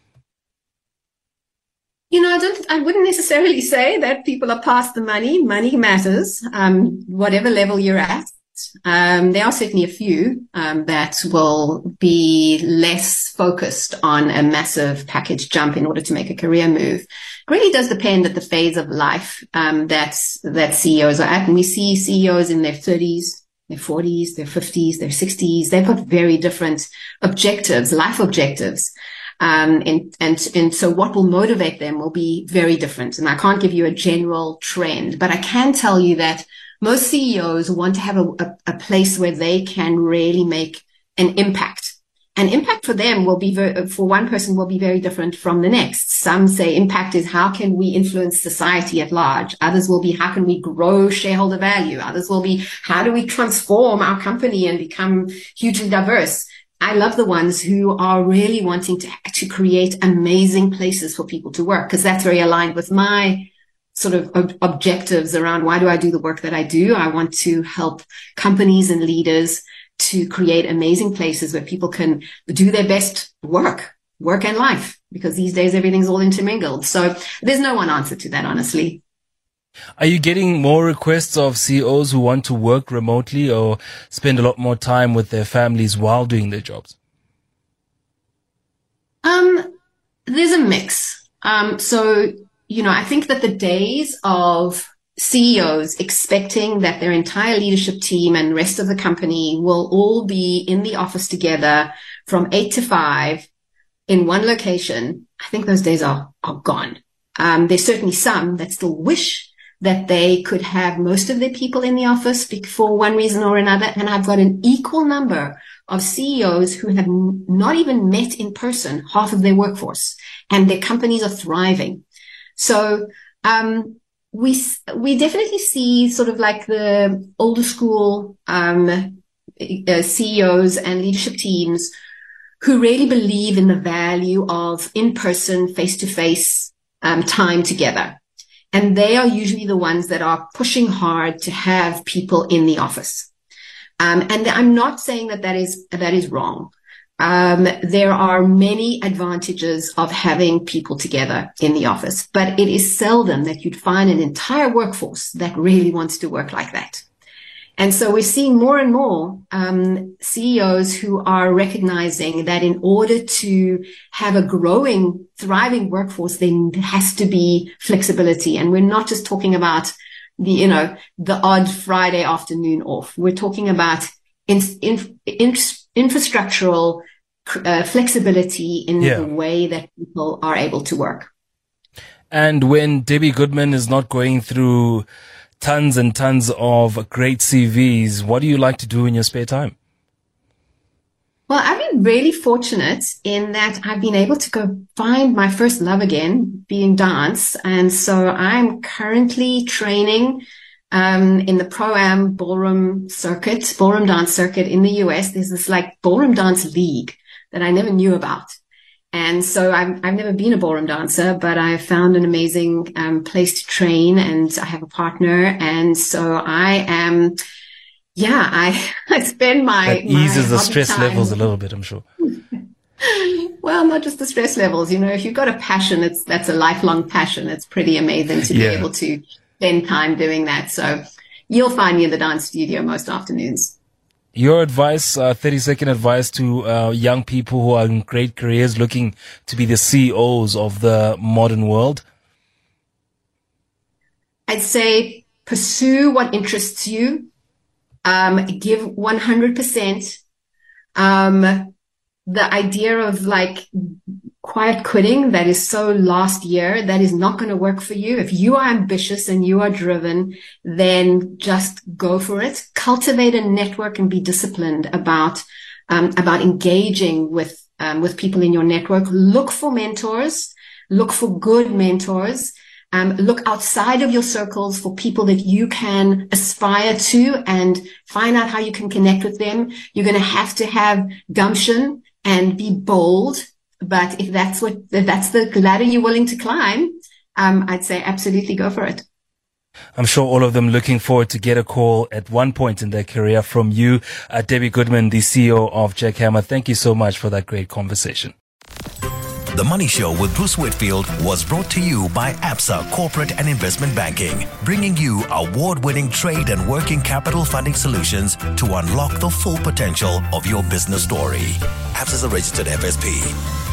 You know, I don't, I wouldn't necessarily say that people are past the money. Money matters, um, whatever level you're at. Um, there are certainly a few um, that will be less focused on a massive package jump in order to make a career move. It really does depend at the phase of life um, that that C E Os are at. And we see C E Os in their thirties, their forties, their fifties, their sixties. They've got very different objectives, life objectives. Um, and, and, and so what will motivate them will be very different. And I can't give you a general trend, but I can tell you that most C E Os want to have a, a, a place where they can really make an impact. And impact for them will be, very, for one person will be very different from the next. Some say impact is how can we influence society at large? Others will be how can we grow shareholder value? Others will be how do we transform our company and become hugely diverse? I love the ones who are really wanting to, to create amazing places for people to work, because that's very aligned with my sort of ob- objectives around why do I do the work that I do. I want to help companies and leaders to create amazing places where people can do their best work, work and life, because these days everything's all intermingled. So there's no one answer to that, honestly. Are you getting more requests of C E Os who want to work remotely or spend a lot more time with their families while doing their jobs? Um, there's a mix. Um, so, you know, I think that the days of C E Os expecting that their entire leadership team and rest of the company will all be in the office together from eight to five in one location, I think those days are, are gone. Um, there's certainly some that still wish that they could have most of their people in the office for one reason or another. And I've got an equal number of C E Os who have n- not even met in person half of their workforce, and their companies are thriving. So, um, we, we definitely see sort of like the older school, um, uh, C E Os and leadership teams who really believe in the value of in-person, face-to-face, um, time together. And they are usually the ones that are pushing hard to have people in the office. Um, and I'm not saying that that is, that is wrong. Um, there are many advantages of having people together in the office, but it is seldom that you'd find an entire workforce that really wants to work like that. And so we're seeing more and more um, C E Os who are recognizing that in order to have a growing, thriving workforce, there has to be flexibility. And we're not just talking about the, you know, the odd Friday afternoon off. We're talking about in, in, in, infrastructural uh, flexibility in yeah. the way that people are able to work. And when Debbie Goodman is not going through tons and tons of great C Vs, what do you like to do in your spare time? Well, I've been really fortunate in that I've been able to go find my first love again, being dance. And so I'm currently training um, in the Pro-Am ballroom circuit, ballroom dance circuit in the U S. There's this like ballroom dance league that I never knew about. And so I've, I've never been a ballroom dancer, but I found an amazing um, place to train, and I have a partner. And so I am, yeah, I, I spend my, that eases my the stress time. levels a little bit, I'm sure. Well, not just the stress levels. You know, if you've got a passion, it's, that's a lifelong passion. It's pretty amazing to yeah. be able to spend time doing that. So you'll find me in the dance studio most afternoons. Your advice, uh, thirty second advice to uh, young people who are in great careers looking to be the C E Os of the modern world? I'd say pursue what interests you. Um, give one hundred percent. Um, the idea of like quiet quitting, that is so last year, that is not going to work for you. If you are ambitious and you are driven, then just go for it. Cultivate a network and be disciplined about, um, about engaging with, um, with people in your network. Look for mentors, look for good mentors. Um, look outside of your circles for people that you can aspire to and find out how you can connect with them. You're going to have to have gumption and be bold. But if that's what, if that's the ladder you're willing to climb, um, I'd say absolutely go for it. I'm sure all of them looking forward to get a call at one point in their career from you. Uh, Debbie Goodman, the C E O of Jackhammer. Thank you so much for that great conversation. The Money Show with Bruce Whitfield was brought to you by ABSA Corporate and Investment Banking, bringing you award-winning trade and working capital funding solutions to unlock the full potential of your business story. ABSA is a registered F S P.